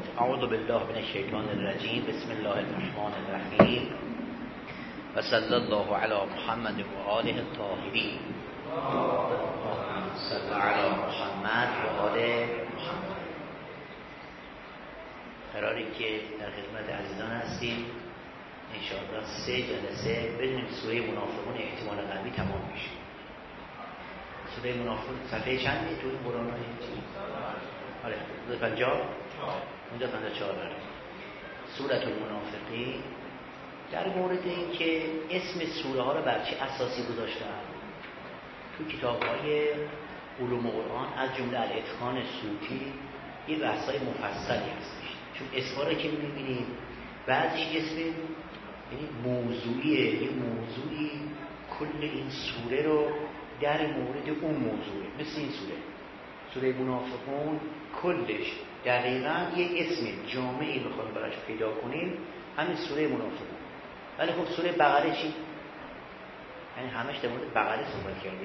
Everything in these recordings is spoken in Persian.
اعوذ بالله من الشیطان الرجیم. بسم الله الرحمن الرحیم و صلی الله علی محمد و آله الطاهرین. صلی علی محمد و آل محمد. قراری که در خدمت عزیزان هستیم انشاءالله 3 جلسه بدونیم سوره منافقون احتمال قلبی تمام میشه. سوره منافقون صفحه چندی تو این قرآن های چی؟ آره 50 اونجا 54 داره. سوره المنافقین در مورد این که اسم سوره ها رو بر چه اساسی گذاشتن تو کتاب های علوم قرآن از جمله الاتقان سوطی یه بحث‌های مفصلی هستش. چون اسما رو که می‌بینیم بعضیش اسم یعنی موضوعیه، یه موضوعی کل این سوره رو در مورد اون موضوعه. مثل این سوره منافقون کلش دقیقاً یه اسم جامعی بخوایم براش پیدا کنیم همین سوره منافقون. ولی خب سوره بقره چی؟ یعنی همش در مورد بقره صحبت کرده.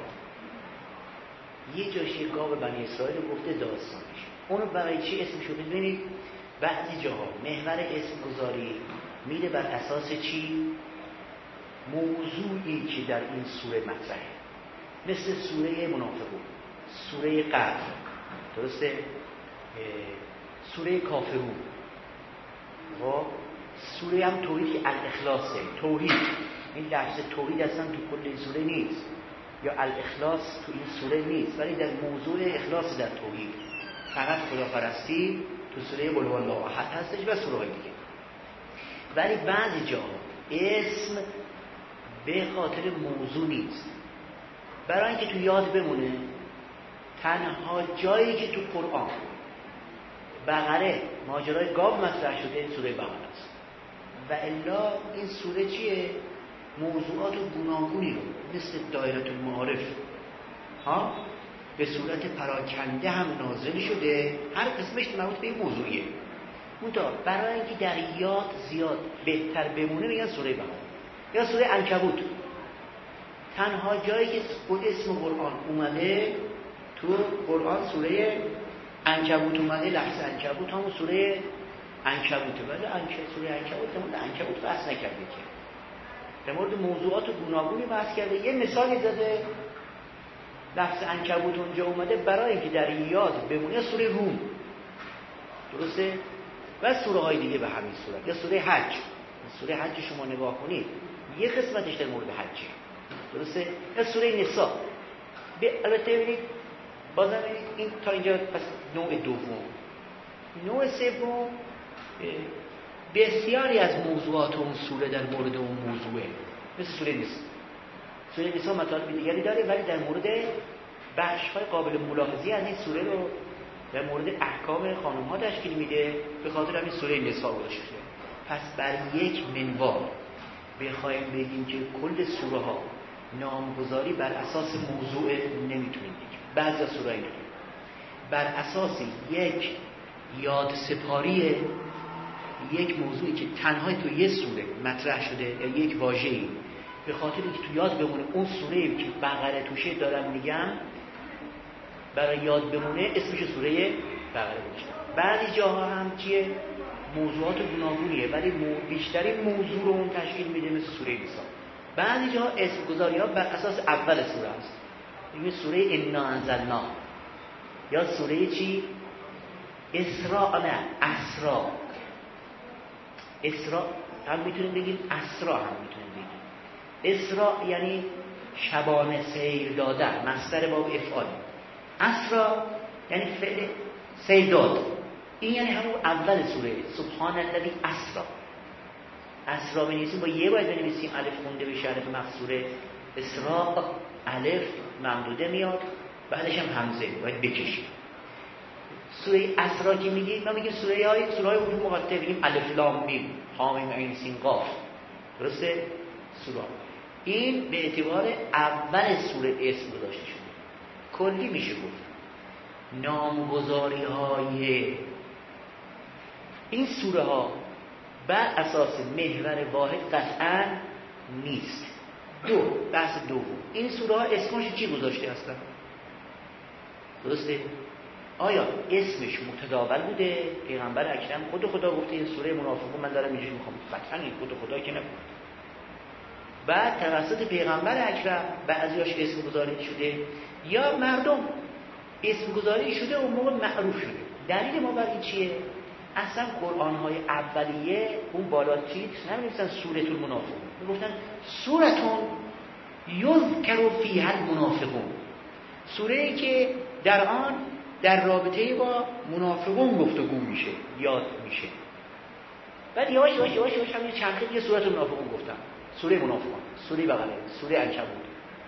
یه جاشی گاو بنی اسرائیل گفته داستانش. اونو برای چی اسمشو ببینید؟ بعضی جاها محور اسم گذاری میره بر اساس چی؟ موضوعی که در این سوره مطرحه. مثل سوره منافقون، سوره قدر، درسته؟ سوره کافرون و سوره هم توحید که الاخلاصه. توحید، این لفظ توحید اصلا تو کل این سوره نیست، یا الاخلاص تو این سوره نیست، ولی در موضوع اخلاص در توحید فقط خداپرستی تو سوره قل هو الله احد هستش و سوره های دیگه. ولی بعضی جا اسم به خاطر موضوع نیست، برای اینکه تو یاد بمونه. تنها جایی که تو قرآن بقره ماجرای گاو مطرح شده سوره بقره است و الا این سوره چیه؟ موضوعات گوناگونی رو مثل دایره المعارف ها به صورت پراکنده هم نازل شده. هر قسمش مربوط به این موضوعیه. منتها برای اینکه در یاد زیاد بهتر بمونه میگن سوره بقره یا سوره عنکبوت. تنها جایی که اسم قرآن اومده تو قرآن سوره عنکبوت اومده. لفظ عنکبوت همون سوره عنکبوته، ولی سوره عنکبوت در مورد عنکبوت بحث نکرده که در مورد موضوعات گوناگونی بحث کرده. یه مثالی زده لفظ عنکبوت اونجا اومده برای اینکه در یاد بمونه. سوره روم، درسته؟ و سوره های دیگه به همین صورت. یا سوره حج. سوره حج شما نگاه کنید یه قسمتش در مورد حجه، درسته؟ یا سوره نساء. البته ببینید بازم ببینید این تا اینجا پس نوع دوم. نوع سوم بسیاری از موضوعات اون سوره در مورد اون موضوعه. مثل سوره نساء. سوره نساء مطالب دیگری داره ولی در مورد بخش‌های قابل ملاحظه‌ای از این سوره رو در مورد احکام خانم‌ها تشکیل میده. به خاطر همین سوره نساء گذاشته. پس بر یک منوال بخوایم بگیم که کل سوره ها نامگذاری بر اساس موضوع نمیتونیم بگیم. بعضی سوره ها اینطوره بر اساس یک یاد سپاری یک موضوعی که تنها تو یه سوره مطرح شده یا یک واژه‌ای به خاطر اینکه تو یاد بمونه اون سوره‌ای که بقره توشه دارم میگم برای یاد بمونه اسمش سوره بقره میشه. بعضی جاها هم چیه؟ موضوعات گوناگونیه ولی بیشترین موضوع رو اون تشکیل میده مثل سوره نساء. بعضی جاها اسم گذاری ها بر اساس اول سوره است. این سوره انا انزلنا یا سوره چی؟ اسراء. نه اسراء. اسراء هم میتونیم بگیم، اسراء هم میتونیم بگیم. اسراء یعنی شبانه سیر دادن، مصدر باب افعال. اسراء یعنی فعل سیر داد. این یعنی همون اول سوره سبحان الذی اسرا. اسرا بنویسیم با یه باید بنویسیم، الف خونده بشه، الف مقصوره. اسراء الف ممدوده میاد بعدش هم همزه باید بکشیم. سوره اسرا که میگیم ما میگیم سوره های علوم مقطعه بگیم الف لام میم حامیم عین سین قاف، درسته؟ سوره این به اعتبار اول سوره اسم گذاشته شده. کلی میشه گفت نامگذاری های این سوره ها بر اساس محور واحد قطعا نیست. بحث دوم، این سوره ها اسمش چی گذاشته هستن؟ درسته؟ آیا اسمش متداول بوده؟ پیغمبر اکرم خود خدا گفته این سوره منافقون من دارم اینجوری میخوام، قطعا این خود خدا که نگفته. بعد توسط پیغمبر اکرم بعضیاش اسم گذاری شده یا مردم اسم گذاری شده اون موقع معروف شده. دلیل ما بر این چیه؟ اصلا قرآن‌های اولیه اون بالا تیتر نمی‌نویسن سوره المنافقون، میگفتن سورتون یذکر فیها المنافقون، سوره‌ای که در آن در رابطه با منافقون گفتگو میشه، یاد میشه. بعد یواش همین چرخید یه سوره المنافقون گفتن، سوره منافقون، سوره بقره، سوره عنکبوت.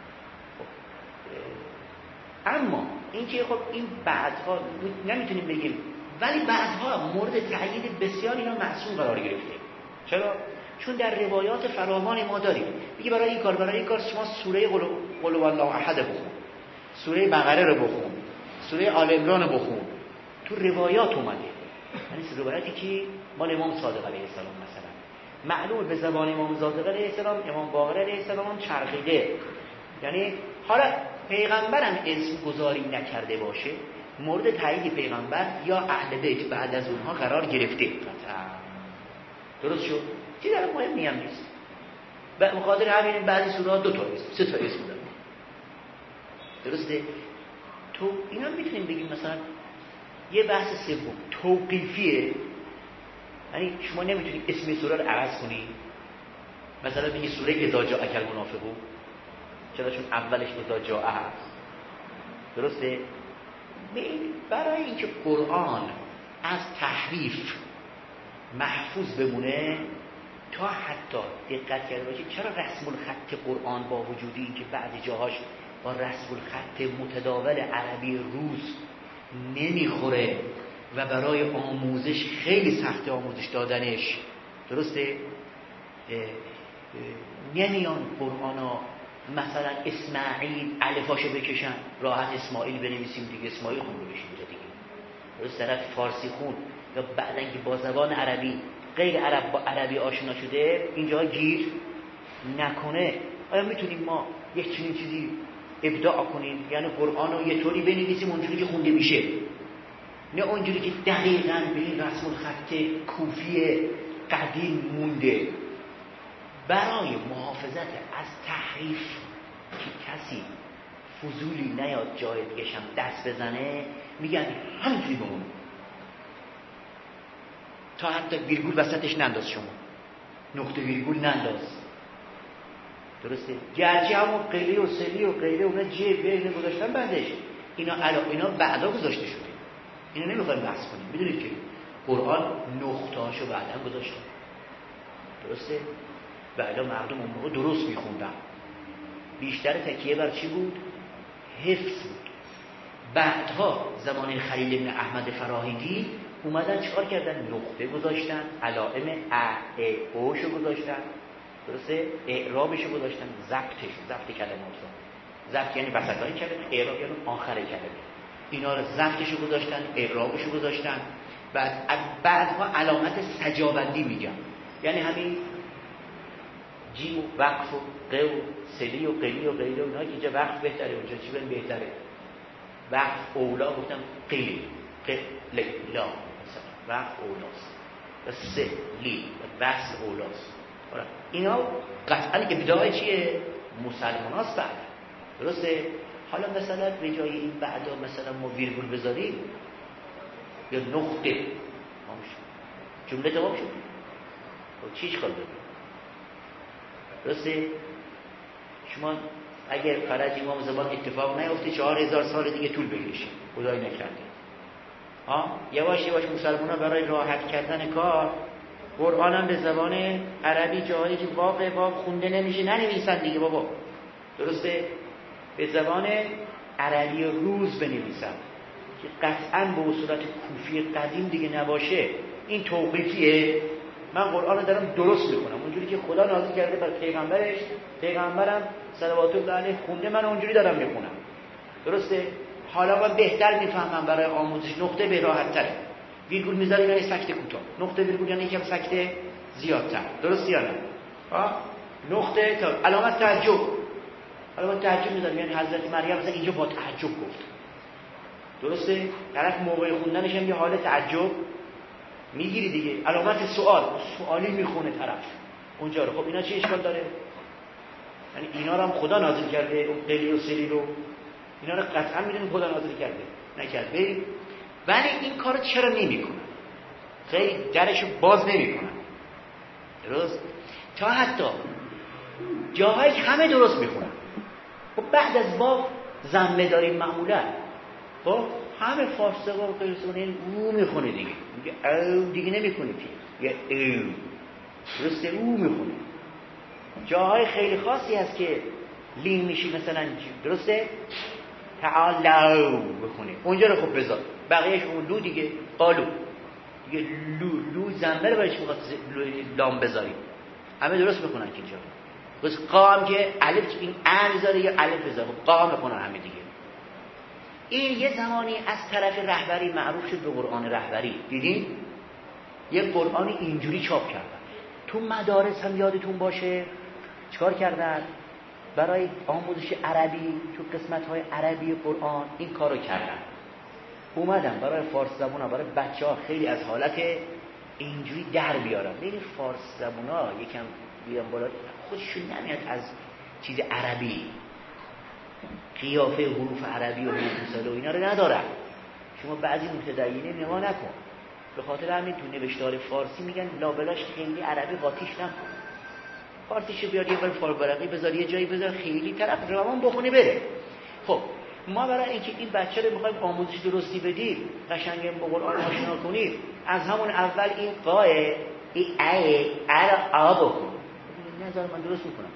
اما اینکه خب این بعدها نمیتونیم بگیم، ولی بعدها مورد تأیید بسیار اینا معصوم قرار گرفته. چرا؟ چون در روایات فراوانی ما داریم میگه برای این کار شما سوره قل هو الله احد بخون، سوره بقره رو بخون، سوره آل عمران رو بخون. تو روایات اومده، یعنی روایتی که مال امام صادق علیه السلام مثلا معلوم به زبان امام صادق علیه السلام، امام باقر علیه السلام چرخیده. یعنی حالا پیغمبرم اسم گذاری نکرده باشه، مورد تایید پیغمبر یا اهل بیت بعد از اونها قرار گرفته. درست شد؟ چی در مهمی هم نیست. به مقادر همین بعضی سوره‌ها 2 تا اسم 3 تا اسم دارن. درسته؟ تو اینا میتونیم بگیم مثلا یه بحث سوم توقیفیه. یعنی شما نمیتونی اسم سوره رو عوض کنی، مثلا بگی سوره اذا جاءک المنافقون، چرا؟ چون اولش اذا جاء هست. درسته؟ برای اینکه قرآن از تحریف محفوظ بمونه، تا حتی دقت کرده باشید چرا رسم الخط قرآن با وجودی که بعضی جاهاش با رسم الخط متداول عربی روز نمیخوره و برای آموزش خیلی سخت آموزش دادنش. درسته؟ نمیان قرآنا مثلا اسماعیل الفاشو بکشن، راحت اسماعیل بنویسیم دیگه، اسماعیل خونده بشیم دیگه. درست؟ طرف فارسی خون یا بعدن که با زبان عربی غیر عرب با عربی آشنا شده اینجا گیر نکنه. آیا میتونیم ما یک چنین چیزی ابداع کنیم؟ یعنی قرآن رو یه طوری بنویسیم اونجوری که خونده میشه، نه اونجوری که دقیقاً به این رسم الخط کوفی قدیم مونده. برای محافظت از تحریف که کسی فضولی نیاد جای دیگه شم دست بزنه، میگن همینجوری بمونه، تا حتی ویرگول وسطش ننداز، شما نقطه ویرگول ننداز. درسته؟ گرچه همون قیلی و سلی و قیلی اونا جه بین گذاشتن بعدش اینا بعدا گذاشته شده، اینا نمیخوایم بحث کنیم. میدونید که قرآن نقطه‌اشو بعدا گذاشته. درسته؟ بعدا مردم اون موقع درست میخوندن، بیشتر تکیه بر چی بود؟ حفظ بود. بعدها زمان خلیل بن احمد فراهیدی اومدن چیکار کردن؟ نقطه گذاشتن، علائم اوشو گذاشتن، درسته؟ اعرابشو گذاشتن، ضبط کلمات رو. ضبط یعنی وسطای کلمه، اعراب یعنی آخر کلمه. اینا رو ضبطشو گذاشتن، اعرابشو گذاشتن. بعدها علامت سجابندی میگن، یعنی همین جیم و وقف و ق و سلی و قلی و غیره اونها که اینجا وقف بهتره، اونجا چی بریم بهتره؟ وقف اولا گفتم قلی لا مثلا وقف اولاست و سلی و بحث اولاست. اینا قطعا که بدای چیه؟ مسلمان هاست بعد. درسته؟ حالا مثلا به جای این بعدا مثلا ما ویرگول بذاریم یا نقطه جمله تمام شد، خب چیش کار داریم؟ درسته؟ شما اگر فرج امام زمان اتفاق نیفته 4000 سال دیگه طول بکشه، خدای نکرده. یواش مسلمان ها برای راحت کردن کار قرآن هم به زبان عربی جاهایی که واقع خونده نمیشه ننویسن دیگه بابا. درسته؟ به زبان عربی روز بنویسن که قطعاً به صورت کوفی قدیم دیگه نباشه. این توقیفیه. من قرآن رو دارم درست میکنم اونجوری که خدا نازل کرده بر پیغمبرش، پیغمبرم صلوات الله علیه خونده، من اونجوری دارم میخونم. درسته؟ حالا من بهتر میفهمم برای آموزش نقطه به راحت تره. ویرگول میذاریم یعنی سکته کوتاه، نقطه ویرگول یعنی یکم سکته زیادتر. درسته یا نه؟ نقطه تا علامت تعجب، علامت تعجب میذاریم یعنی حضرت مریم مثلا اینجا با تعجب گفت. درسته؟ طرف موقع خوندنش هم یه حال تعجب میگیری دیگه، علامت سوالی میخونه طرف اونجا رو. خب اینا چه اشکال داره؟ یعنی اینا رو هم خدا نازل کرده، اون قلی و سلی رو، اینا رو قطعا میدونیم خدا نازل کرده، نکرده. ولی این کارو چرا نمیکنن؟ خیلی درشو باز نمیکنن، درست؟ تا حتی جاهایی همه درست میخونن. خب بعد از باب زمه داریم معمولا، خب همه فارسی و قیلسونه او میخونه دیگه، میگه او دیگه نمیخونه که یه او، درسته؟ او میخونه. جاهای خیلی خاصی هست که لین میشی، مثلا درسته؟ تعالو بخونه اونجا رو خب بذار، بقیهش اون لو دیگه، قالو دیگه، لو زنبه رو برایش میخواد لام بذاری، همه درست میخونن که اینجا. بس قام که الف این بذاره یا الف بذاره، خب قام میخونن همه دیگه. این یه زمانی از طرف رهبری معروف شد به قرآن رهبری. دیدین؟ یه قرآن اینجوری چاپ کردن. تو مدارس هم یادتون باشه چیکار کردن؟ برای آموزش عربی تو قسمت‌های عربی قرآن این کارو کردن. اومدن برای فارس زبونا، برای بچه‌ها خیلی از حالت اینجوری در بیارن. ببین فارس زبونا یکم بیان بالا، خودشون نمیاد از چیز عربی، قیافه حروف عربی و حروف و اینا رو ندارن. شما بعضی متدینه نگاه نکن، به خاطر همین تو نوشتار فارسی میگن لابلاش خیلی عربی قاطیش نکن، فارسیشو بیار یه بار فارورقی بذار یه جایی بذار، خیلی طرف روان بخونه بره. خب ما برای اینکه این بچه رو میخوایم آموزش درستی بدیم، قشنگ با قرآن آشنا کنیم، از همون اول این قاه این ای ار آ بکن. نظر من درست میکنم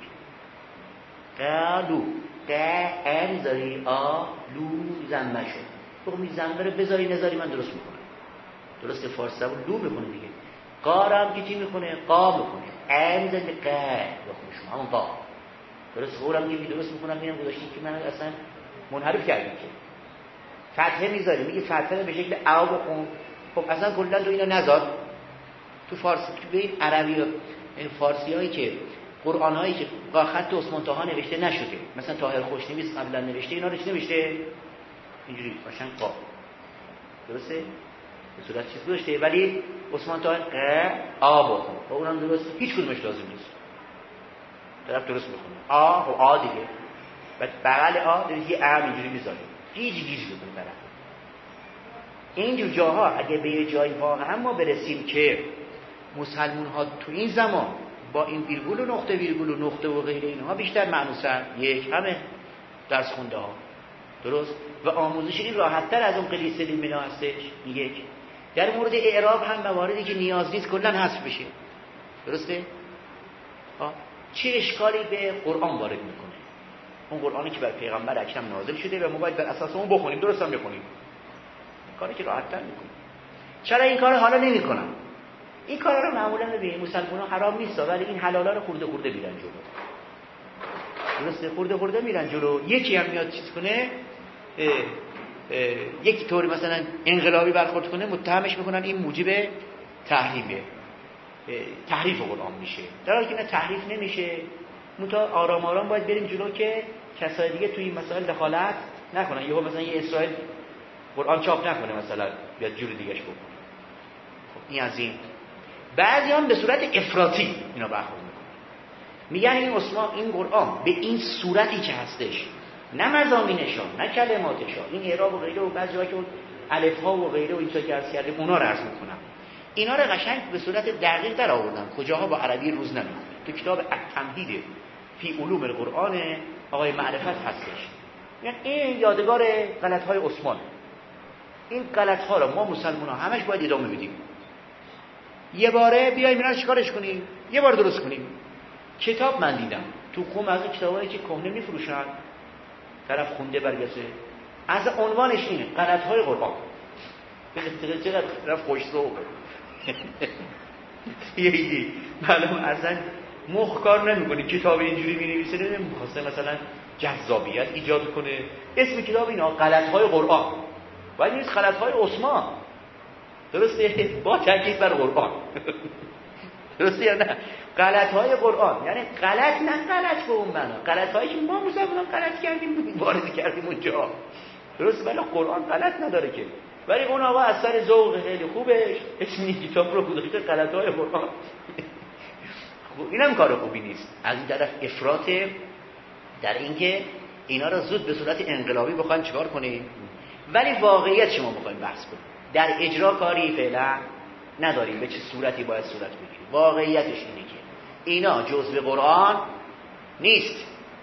قالو ق میذاری آ لو زنبه شد، بخون زنبه رو بذاری نذاری من درست میکنم. درسته؟ فارسی زبون لو میخونه دیگه. قارم که چی میخونه؟ قا میخونه. ا میذاری به ق بخونه شما همون قا. درست؟ قورم که درست میکنم میرم گذاشتیم که من اصلا منحرف کردیم که فتحه میذاری، میگه فتحه رو به شکل او بخون. خب اصلا کلا تو اینا نذار. تو فارسی به این عربی و فارسی هایی که قرآن هایی که با خط عثمان طاها نوشته نشده، مثلا طاهر خوشنویس قبلا نوشته، اینا رو چی نوشته؟ اینجوری باشن قا. درسته؟ به صورت چیز داشته، ولی عثمان طاهر ق آ بخون. خب اونم درست، هیچ کدومش لازم نیست. طرف درست میخونه آ و آ دیگه، بعد بغل آ دیگه ا اینجوری میذاریم، گیج بکنیم طرف. اینجور جاها اگه به یه جایی واقعا ما برسیم که مسلمون ها تو این زمان با این ویرگول و نقطه و غیره اینها بیشتر معنوسن، یک همه درس خونده ها، درست؟ و آموزش این راحت‌تر از اون قلیسه لیمینا هستش. یک در مورد اعراب هم مواردی که نیاز نیست کلا حذف بشه، درسته؟ چه اشکالی به قرآن وارد میکنه؟ اون قرآنی که بر پیغمبر اکرم نازل شده و ما باید بر اساس اون بخونیم، درست هم بخونیم، کاری که راحت‌تر میکنه. چرا این کارو حالا نمیکنن؟ این کارا رو معمولا به مسلمان‌ها حرام نیست، ولی این حلالا رو خورده میرن جلو. درسته؟ خورده میرن جلو. یکی هم میاد چیز کنه، یک طوری مثلا انقلابی برخورد کنه، متهمش میکنن این موجب تحریمه، تحریف قرآن میشه، در حالی که نه تحریف نمیشه. آرام آرام باید بریم جلو که کسای دیگه توی این مسائل دخالت نکنن. یهو مثلا یه اسرائیل قرآن چاپ نکنه، مثلا بیاد جور دیگه‌اش بکنه. خب این از این. بعضی هم به صورت افراطی اینا برخورد میکنن، میگن این قرآن به این صورتی که هستش، نه مضامینشان نه کلماتشان، این اعراب و غیره و بعضی وقت الف ها و غیره و این چیزا که عرض کردیم اونا رو عرض میکنم. اینا رو قشنگ به صورت دقیق در آوردن، کجاها با عربی روز نمیاد. تو کتاب التمهید فی علوم القرآن آقای معرفت هستش. یعنی این یادگار غلط‌های عثمان، این غلط‌ها رو ما مسلمان‌ها همش باید ادامه بدیم. یه باره بیایم اینا رو چیکارش کنیم؟ یه بار درست کنیم. کتاب من دیدم تو قم از کتابایی که کهنه میفروشن، طرف خونده برگشته، از عنوانش اینه غلط‌های قرآن. چقدر طرف خوش‌ذوقه. یه معلوم اصلا مخ کار نمی‌کنه، کتاب اینجوری می‌نویسه، نمی‌خواسته مثلا جذابیت ایجاد کنه. اسم کتاب اینا غلط‌های قرآن، ولی نیست غلط‌های عثمان. درسته؟ با تاکید بر قرآن. درسته یا نه؟ غلط‌های قرآن یعنی غلط، نه غلط به اون معنا، غلط‌هایی که ما مسلمانان غلط کردیم وارد کردیم اونجا. درست، ولی قرآن غلط نداره که. ولی اون آقا از سر ذوق خیلی خوبه اسم این کتاب رو گذاشته غلط‌های قرآن. اینم کار خوبی نیست. از این طرف افراط در اینکه اینا رو زود به صورت انقلابی بخوایم چیکار کنیم، ولی واقعیت شما بخوایم بحث کنیم در اجرا کاری فعلا نداریم به چه صورتی باید صورت بگیره. واقعیتش اینه که اینا جزء قرآن نیست.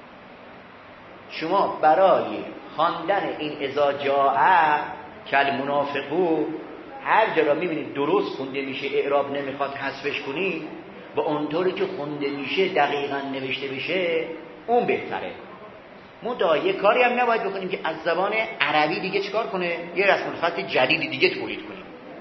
شما برای خواندن این اذا جاء کل منافقون هر جا را میبینید درست خونده میشه، اعراب نمیخواد حذفش کنید و اونطوری که خونده میشه دقیقاً نوشته بشه اون بهتره. ما یه کاری هم نباید بکنیم که از زبان عربی دیگه چیکار کنه، یه رسم الخط جدیدی دیگه تولید کنیم.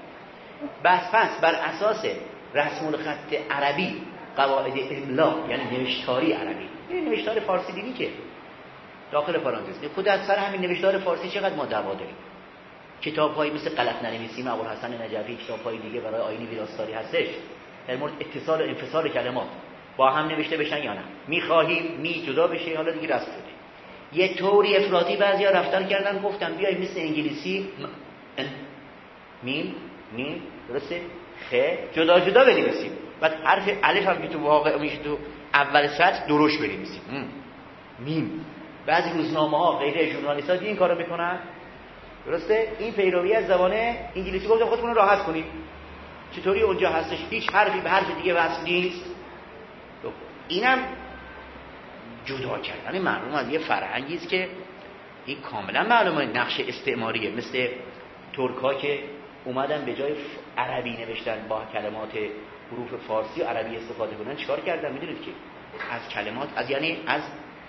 پس بر اساس رسم الخط عربی قواعد املا یعنی نوشتاری عربی، این نوشتار فارسی دیدی که داخل پرانتز خود از سر همین نوشتار فارسی چقدر ما دعوا داریم. کتاب‌هایی مثل غلط ننویسیم ابوالحسن نجفی، کتاب‌های دیگه برای آیین ویراستاری هستش در مورد اتصال و انفصال کلمات با هم نوشته بشن یا نه، می‌خواهیم جدا بشه، حالا دیگه رسم شده. یه طوری افراطی بعضیا رفتن کردن گفتن بیای مثل انگلیسی میم درسته خ جدا جدا بنویسیم، بعد حرف الف هم که تو واقع میشه تو اول سطر درشت بنویسیم میم. بعضی روزنامه‌ها غیره ژورنالیست‌ها این کارو میکنن، درسته؟ این پیروی از زبان انگلیسی. گفتم خودتون رو راحت کنید. چطوری اونجا هستش هیچ حرفی به حرف دیگه وصل نیست. اینم جدا کردن معلوم از یه فرهنگی است که این کاملا معلومه نقش استعماریه. مثل ترک‌ها که اومدن به جای عربی نوشتن با کلمات حروف فارسی و عربی استفاده کنن، چیکار کردن میدونید که از کلمات یعنی از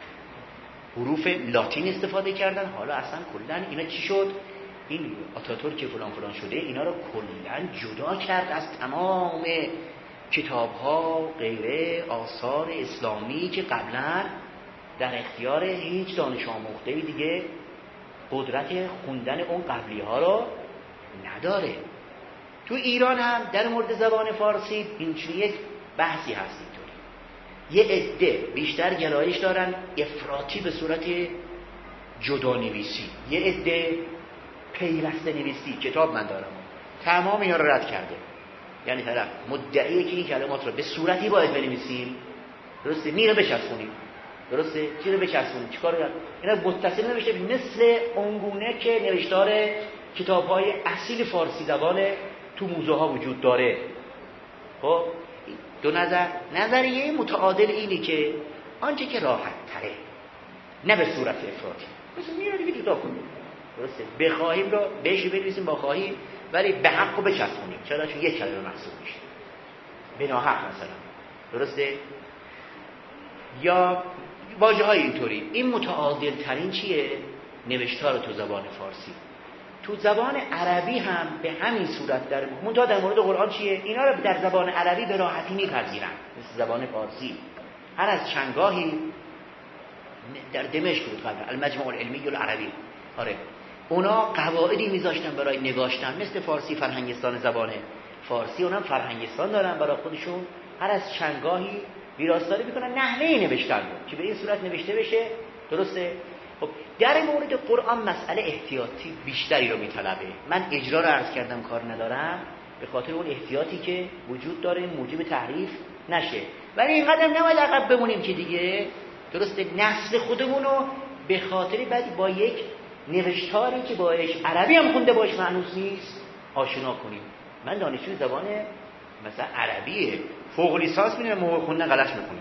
حروف لاتین استفاده کردن. حالا اصلا کلا اینا چی شد؟ این آتاتورک فلان فلان شده اینا رو کلا جدا کرد از تمام کتاب‌ها غیره آثار اسلامی که قبلا در اختیار هیچ دانش آموخته‌ای دیگه قدرت خوندن اون قبلی‌ها رو نداره. تو ایران هم در مورد زبان فارسی اینجوری یک بحثی هست. اینطوری یه عده بیشتر گرایش دارن افراطی به صورت جدا نویسی، یه عده پیوسته نویسی. کتاب من دارم تمام اینا رو رد کرده، یعنی طرف مدعیه که این کلمات رو به صورتی باید بنویسیم، درسته، میره بچسبونیم، درسته، چی رو بچسبونیم، چیکار رو اینا متصل نوشته مثل اونگونه که نوشتار کتاب‌های اصیل فارسی زبان تو موزه ها وجود داره. خب دو نظریه متعادل اینه که آنچه که راحت تره نه به صورت افراطی، مثل میره دیگه جدا کنیم، درسته، بخواهیم رو بهش بنویسیم با خواهیم، ولی به حق رو بچسبونیم. چرا؟ چون یک کلمه محسوب میشه به ناحق مثلا، درسته. یا واژه‌های اینطوری. این متعادل ترین چیه؟ نوشتار تو زبان فارسی. تو زبان عربی هم به همین صورت در منتها در مورد قرآن چیه؟ اینا رو در زبان عربی به راحتی میپذیرن مثل زبان فارسی. هر از چندگاهی در دمشق بود قبل المجمع العلمی العربی، آره، اونا قواعدی میذاشتن برای نگاشتن مثل فارسی، فرهنگستان زبان فارسی، اونم فرهنگستان دارن برای خودشون. هر از چندگاهی ویراستاری میکنن نحوه نوشتن که به این صورت نوشته بشه، درسته. خب در مورد قرآن مسئله احتیاطی بیشتری رو میطلبه. من اجرا رو عرض کردم کار ندارم به خاطر اون احتیاطی که وجود داره موجب تحریف نشه، ولی اینقدر نباید عقب بمونیم که دیگه، درسته، نسل خودمون رو به خاطر بعد با یک نوشتاری که باش عربی هم خونده باش معنوس نیست آشنا کنیم. من دانشجوی زبان مثلا عربیه فوق لیسانس می‌رم موقع خوندن غلط می‌کنم.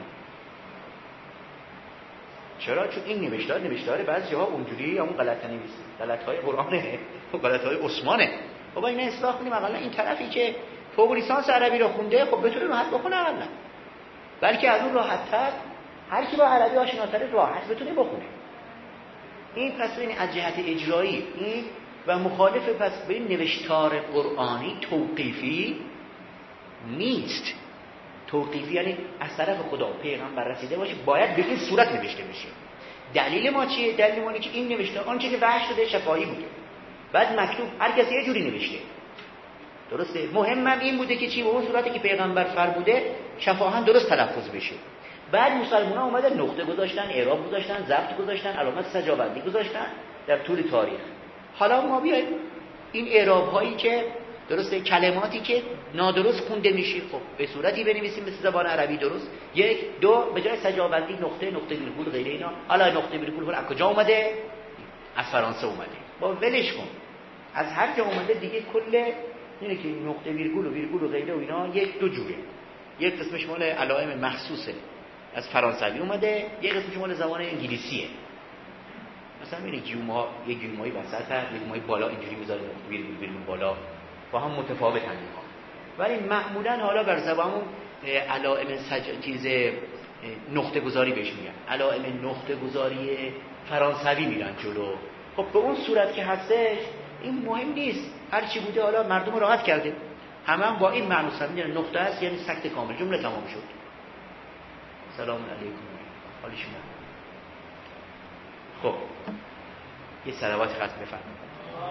چرا؟ چون این نوشتار بعضی جاها اونجوری همون غلط‌های قرآنه و غلط‌های عثمانه. بابا اینا اصلاح کنیم. اقلا این طرفی که فوق لیسانس عربی رو خونده خب بتونه راحت بخونه، اقلا بلکه از اون راحت‌تر هر کی با عربی آشناتره راحت بتونه بخونه. این پس ببین از جهت اجرایی این و مخالف پس به نوشتار قرآنی توقیفی نیست. توقیفی یعنی از طرف خدا پیغمبر رسیده باشه باید به این صورت نوشته بشه. دلیل ما چیه؟ دلیل ما اینه که این نوشته آنچه که وحی شده شفاهی بوده، بعد مکتوب هر کسی یه جوری نوشته، درسته. مهمم این بوده که چی؟ به اون صورتی که پیغمبر فرموده شفاهن درست تلفظ بشه. بعد مسلمان‌ها اومدن نقطه گذاشتن، اعراب گذاشتن، ضبط گذاشتن، علامت سجابندی گذاشتن در طول تاریخ. حالا ما بیایم این اعراب هایی که درسته، کلماتی که نادرست خونده میشه خب به صورتی بنویسیم مثل زبان عربی درست. 1 2 به جای سجابندی نقطه ویرگول غیره اینا. حالا نقطه ویرگول از کجا اومده؟ از فرانسه اومده. با ولش کن، از هر جا اومده دیگه. کل اینه که نقطه ویرگول و غیره و اینا 1 2 جوره. یک قسمش مال علائم مخصوصه از فرانسوی اومده، یک قسمش مال زبان انگلیسیه. مثلا این گیوم‌ها یه گیومایی وسط هست، یه گیومایی بالا اینجوری میذاره ویرگول بالا، با هم متفاوتن اینها. ولی معمولا حالا بر زبانمون علائم چیز نقطه گذاری بهش میگن، علائم نقطه گذاری فرانسوی میرن جلو. خب به اون صورت که هستش این مهم نیست، هر چی بوده حالا مردم رو راحت کرده، هم با این معنی میدونن نقطه است یعنی سکت کامل، جمله تمام شد. سلام علیکم، حال شما؟ خب یه صلوات ختم بفرمایید.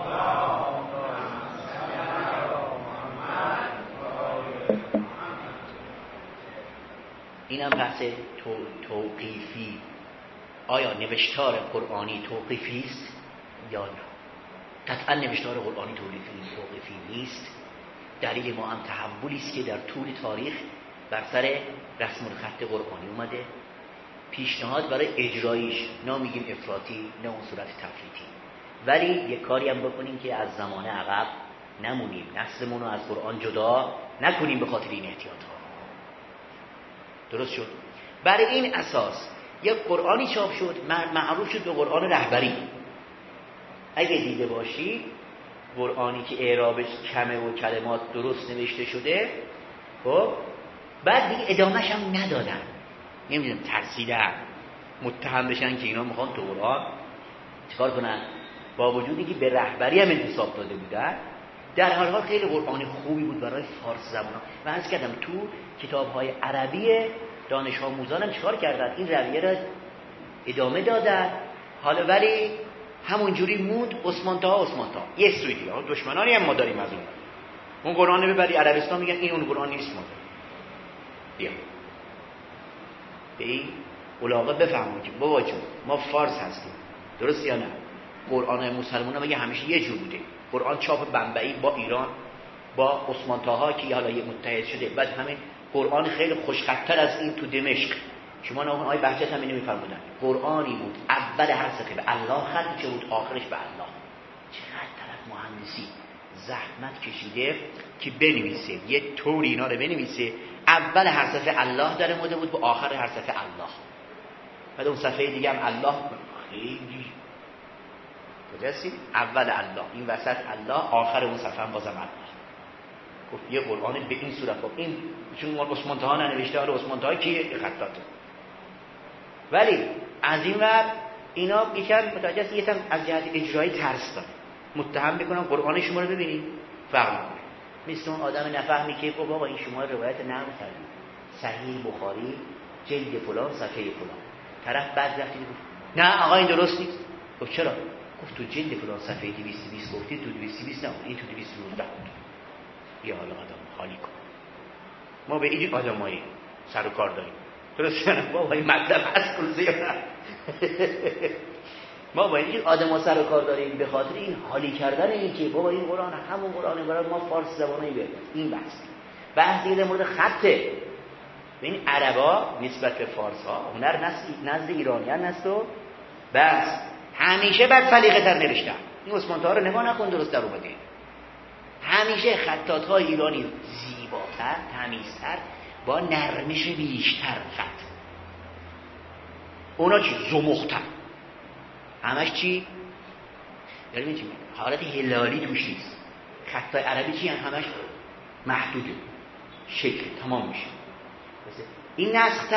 اینم بحث توقیفی. آیا نوشتار قرآنی توقیفی است یا نه؟ قطعا نوشتار قرآنی توقیفی نیست. دلیل ما هم تحولی است که در طول تاریخ بر سر رسم الخط قرآنی اومده. پیشنهاد برای اجرایش نمیگیم افراطی نه اون صورت تفریطی، ولی یک کاری هم بکنیم که از زمانه عقب نمونیم، نسلمون رو از قرآن جدا نکنیم به خاطر این احتیاط ها. درست شد؟ برای این اساس یک قرآنی چاپ شد، معروف شد به قرآن رهبری. اگه دیده باشی قرآنی که اعرابش کمه و کلمات درست نوشته شده، خب بعد دیگه ادامهش هم ندادن، نمیدونم ترسیدن متهم بشن که اینا میخوان تو قرآن چیکار کنن، با وجودی که به رهبری هم انتصاب داده بودن. در هر حال خیلی قرآن خوبی بود برای فارس زبان. من عرض کردم تو کتاب‌های عربی دانش آموزان هم چیکار کردن، این رویه را ادامه دادن. حالا ولی همونجوری موند عثمان تا یه سویدی ها دشمنانی هم ما داریم از اون قرآن رو ببری عربستان میگن این اون قرآن نیست. ما بیا به این علاقه بفهمون که بابا جون ما فارس هستیم، درست یا نه؟ قرآن مسلمان ها مگه همیشه یه جور بوده؟ قرآن چاپ بمبئی با ایران با عثمان طاها که حالا یه متحد شده، بعد همین قرآن خیلی خوشخط‌تر از این تو دمشق. شما نه آقای بهجت هم اینو میفرمودن قرآنی بود اول هر صفحه به الله خط چه بود آخرش به الله. چقدر طرف مهندسی زحمت کشیده که بنویسه یه طوری اینا رو بنویسه، اول هر صفحه الله در اومده بود به آخر هر صفحه الله، بعد اون صفحه دیگه هم الله. خیلی کجاست؟ اول الله، این وسط الله، آخر اون صفحه هم بازم الله. گفت یه قرآن به این صورت. خب این چون مال عثمان طاها ننوشته، حالا عثمان طاها کیه؟ خطاطه. ولی از این ور اینا یکم متوجه است، یکم از جهت اجرایی ترس داره، متهم میکنن قرآن شما رو ببینید فهم کنید. مثل اون آدم نفهمی که خب آقا این شما روایت نقل کردید صحیح بخاری جلد فلان صفحه فلان، طرف بعد وقتی گفت نه آقا این درست نیست. گفت چرا؟ گفت تو جلد فلان صفحه 220 گفتی، تو 220 نه این تو 219 بود. یا حالا آدم خالی کن. ما به این آدمایی سر و کار داریم، درست نه؟ بابا این مطلب هست کلزه ما با این آدم‌ها سر و کار داریم به خاطر این حالی کردن این که بابا این قرآن همون قرآنه برای ما فارس زبانایی بیاد. این بحث دیگه در مورد خطه. این عربا نسبت به فارس ها هنر نزد ایرانیان است و بس همیشه بعد سلیقه تر نوشتن. این عثمان طاها رو نگاه نکن درست در اومده، همیشه خطاط های ایرانی زیباتر تمیزتر با نرمش بیشتر خط، اونا چی؟ زمختر همش چی؟ یعنی چی؟ حالت هلالی توش نیست. خطای عربی چی؟ همش محدوده، شکل تمام میشه. این نسخ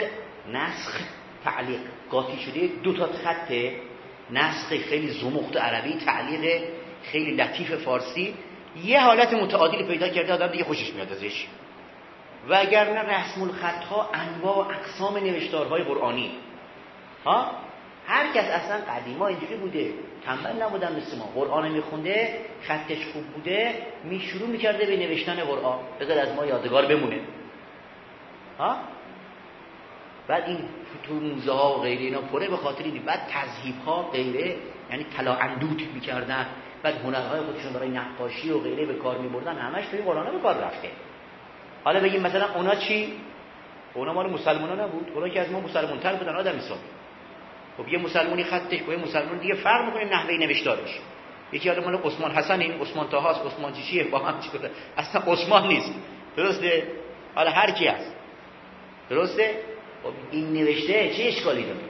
تعلیق قاطی شده، دو تا خط نسخ خیلی زمخت عربی، تعلیق خیلی لطیف فارسی، یه حالت متعادل پیدا کرده، آدم دیگه خوشش میاد ازش. و اگر نه رسم الخط ها انواع و اقسام نوشتارهای قرآنی ها، هر کس اصلا قدیما اینجوری بوده، تنبل نبودن مثل ما، قرآن میخونده خطش خوب بوده شروع میکرده به نوشتن قرآن بذار از ما یادگار بمونه ها. بعد این تو موزه ها و غیره اینا پره به خاطر این. بعد تذهیب ها غیره، یعنی طلا اندوت میکردن، بعد هنرهای خودشون برای نقاشی و غیره به کار می‌بردن، همش توی قرآن به کار رفته. حالا بگیم مثلا اونا چی؟ اونا مال مسلمان‌ها نبود، اونا که از ما مسلمان‌تر بودن آدم حسابی. خب یه مسلمانی خطش با یه مسلمان دیگه فرق می‌کنه نحوه نوشتارش. یکی حالا مال عثمان حسن، این عثمان طه است، عثمان چیه، با هم چیه، اصلا عثمان نیست. درسته؟ حالا هر کی هست. درسته؟ خب این نوشته چه اشکالی داره؟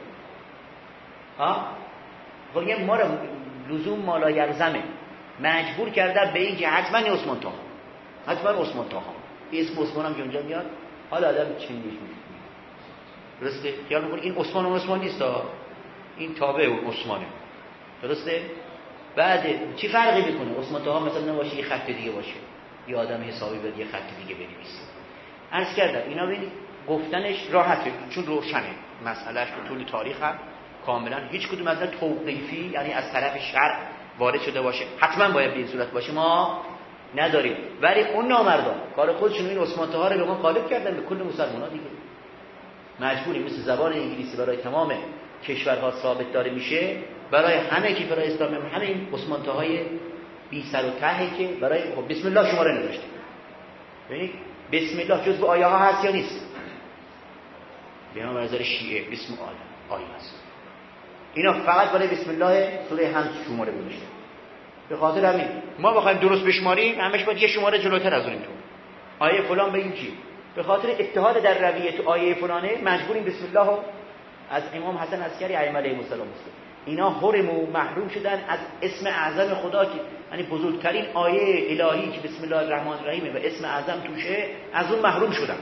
خب یه ما رو لزوم مالا یلزمه مجبور کرده به این که حتما عثمان طه، حتما عثمان طه، اسم عثمان هم که اونجا میاد، حالا آدم چی میشه؟ درسته؟ خیال می‌کنی این عثمان اون عثمان نیست، این تابع اون عثمانه. درسته؟ بعد چی فرقی میکنه عثمان طه مثلا نباشه یه خط دیگه باشه، یه آدم حسابی بیاد یه خط دیگه بنویسه. عرض کردم اینا ببینید گفتنش راحته چون روشنه مسئلهش به طول تاریخ هم کاملا هیچ کدوم از توقیفی یعنی از طرف شرع وارد شده باشه حتما باید به این صورت باشه ما نداریم. ولی اون نامردان کار خودشون این عثمان طه رو به ما غالب کردن به کل مسلمان‌ها دیگه. مجبوریم مثل زبان انگلیسی برای تمام کشورها ثابت داره میشه، برای همه که برای اسلام همه این عثمان طه‌های بی سر و تهی که برای بسم الله شماره نوشته. ببینید بسم الله جزء آیه ها هست یا نیست؟ بنا بر نظر شیعه بسم الله آیه هست. اینا فقط برای بسم الله سوره حمد شماره گذاشته. به خاطر همین ما بخوایم درست بشماریم همش باید یه شماره جلوتر از اون تو آیه فلان بگیم چی. به خاطر اتحاد در رویه تو آیه فلانه مجبوریم بسم الله از امام حسن عسکری ائمه علیهم السلام است. اینا حرم و محروم شدن از اسم اعظم خدا که یعنی بزرگترین آیه الهی که بسم الله الرحمن الرحیم و اسم اعظم توشه، از اون محروم شدن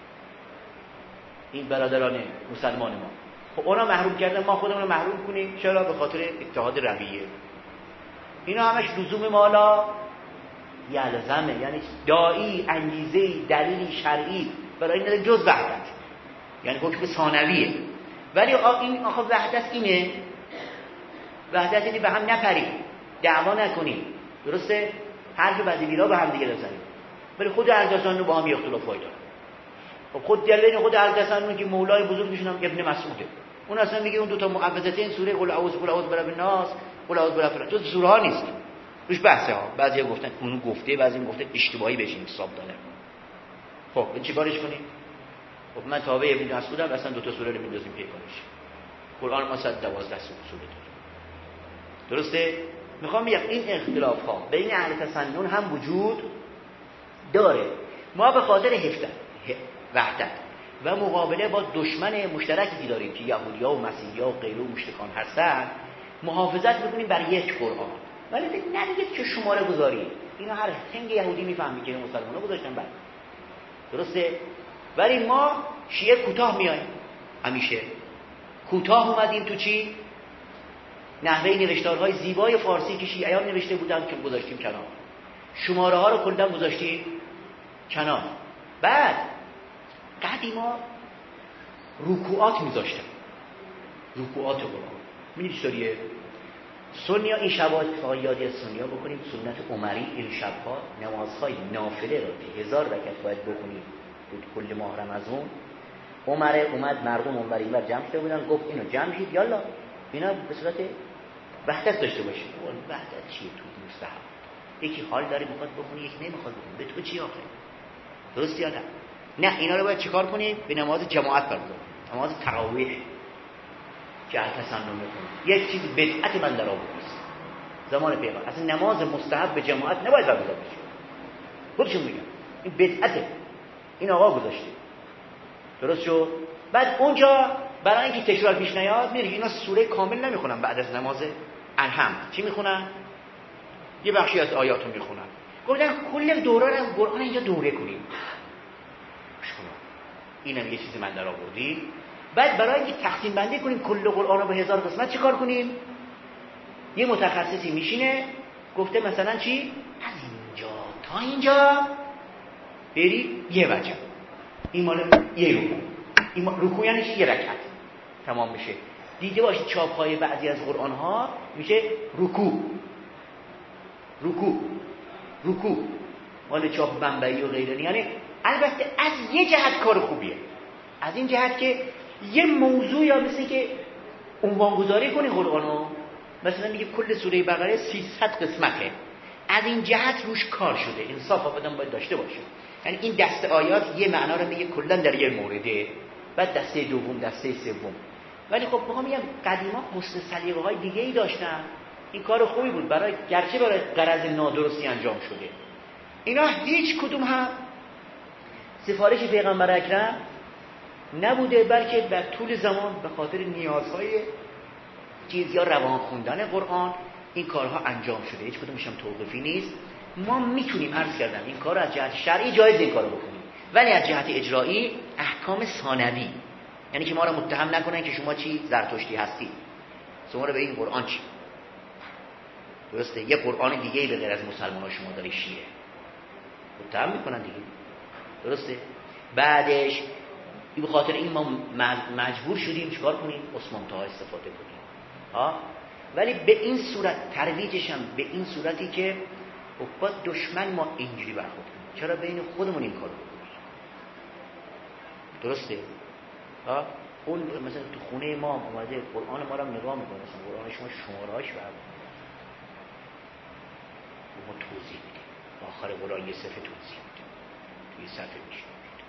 این برادران مسلمان ما. خب اونا محروم کردن ما خودمون رو محروم کنیم چرا؟ به خاطر اتحاد رویه. اینا همش لزوم مالا یلزمه، یعنی داعی انگیزه دلیلی شرعی برای این جز وحدت، یعنی حکم ثانویه. ولی این آخه وحدت اینه، وحدت اینه به هم نپریم، دعوا نکنیم، درسته؟ حرف بدیگیرا به هم دیگه نزنیم. ولی خود الجسان رو با هم یه اختلافایی داره. خب خود دلیل خود الجسان که مولای بزرگشون هم ابن مسعوده، اون اصلا میگه اون دو تا معوذتین سوره قل اعوذ برب الناس قل اعوذ برب الفلق جز سوره ها نیست. روش بحثه ها، بعضیا گفتن اون گفته، بعضی گفتن اشتباهی بهش حساب دادن. خب چیکارش کنیم؟ خب من تابع ابن مسعودم، اصلا دو تا سوره رو میندازیم پیکارش. قرآن ما 112 سوره داره. درسته؟ میخوام بگم این اختلاف ها بین اهل تسنن هم وجود داره. ما به خاطر وحدت و مقابله با دشمن مشترکی داریم که یهودی‌ها و مسیحی‌ها و غیره و مشرکان هستن، محافظت میکنیم بر یک قرآن. ولی نمیگید که شماره گذاری، اینا هر هنگ یهودی میفهمی که مسلمان‌ها گذاشتن بعد. درسته؟ ولی ما شیعه کوتاه میایم، همیشه کوتاه اومدیم تو چی؟ نحوه نوشتارهای زیبای فارسی که شیعیان نوشته بودن که گذاشتیم کنار، شماره ها رو کلاً گذاشتیم کنار. بعد قدیما رکوعات میذاشتن، رکوعات قرآن. میدونی چطوریه؟ سنیا این شب‌ها یادی از سنیا بکنیم، سنت عمری این شب‌ها نمازهای نافله رو که 1000 رکعت باید بکنیم بود کل ماه رمضان. عمر اومد مردم اونور اینور جمع شده بودن، گفت اینو جمع شید یالا اینا به صورت وحدت داشته باشید. وحدت چیه تو مستحب؟ یکی حال داره میخواد بکنه، یکی نمیخواد بکنه، به تو چی آخه؟ درست یا نه؟ نه اینا رو باید چیکار کنیم؟ به نماز جماعت برگردیم، نماز تراویح که تسنن میکنه. یک چیز بدعت من در آورد زمان پیغمبر، اصلا نماز مستحب به جماعت نباید برگزار بشه. خودشون میگن این بدعته، این آقا گذاشته. درست شد؟ بعد اونجا برای اینکه تکرار پیش نیاد میگه اینا سوره کامل نمیخونن، بعد از نماز الحمد چی میخونن؟ یه بخشی از آیاتو میخونن. گفتن کل دوران قرآن اینجا دوره کنیم. اینم یه چیزی من در آوردی. بعد برای اینکه تقسیم بندی کنیم کل قرآن رو به 1000 قسمت چیکار کنیم؟ یه متخصصی میشینه گفته مثلا چی؟ از اینجا تا اینجا بری یه وجه، این مال یه رکوع، این رکوع یعنی چی؟ یه رکعت تمام میشه. دیده باشید چاپ‌های بعضی از قرآن ها میشه رکوع رکوع رکوع، مال چاپ بنبئی و غیره. یعنی البته از یه جهت کار خوبیه، از این جهت که یه موضوع یا مثل که عنوان گذاری کنی قرآنو، مثلا میگه کل سوره بقره 300 قسمته، از این جهت روش کار شده. انصاف آدم باید داشته باشه. یعنی این دست آیات یه معنا رو میگه کلا در یه مورده، بعد دسته دوم، دسته سوم. ولی خب میخوام بگم قدیما حسن سلیقه های دیگه ای داشتن. این کار خوبی بود برای گرچه برای غرض نادرستی انجام شده. اینا هیچ کدوم هم سفارش پیغمبر اکرم نبوده، بلکه در طول زمان به خاطر نیازهای چیز یا روان خوندن قرآن این کارها انجام شده. هیچ کدومش هم توقیفی نیست. ما میتونیم عرض کردم این کار رو از جهت شرعی جایز این کارو بکنیم، ولی از جهت اجرایی احکام ثانوی، یعنی که ما رو متهم نکنن که شما چی زرتشتی هستی، شما رو به این قرآن چی، درسته یه قرآن دیگه به غیر از مسلمان‌ها شما داری شیعه متهم میکنن دیگه، درسته. بعدش به خاطر این ما مجبور شدیم چیکار کنیم؟ عثمان طه استفاده کنیم. ولی به این صورت ترویجش هم به این صورتی که با دشمن ما اینجوری برخورد کنیم، چرا بین خودمون این کارو بکنیم، درسته. اون مثلا تو خونه ما اومده قرآن ما رو نگاه میکنه، مثلا قرآن شما شماره‌اش ما توضیح میدیم، آخر قرآن یه صفحه توضیح میدیم، یه صفحه میشه،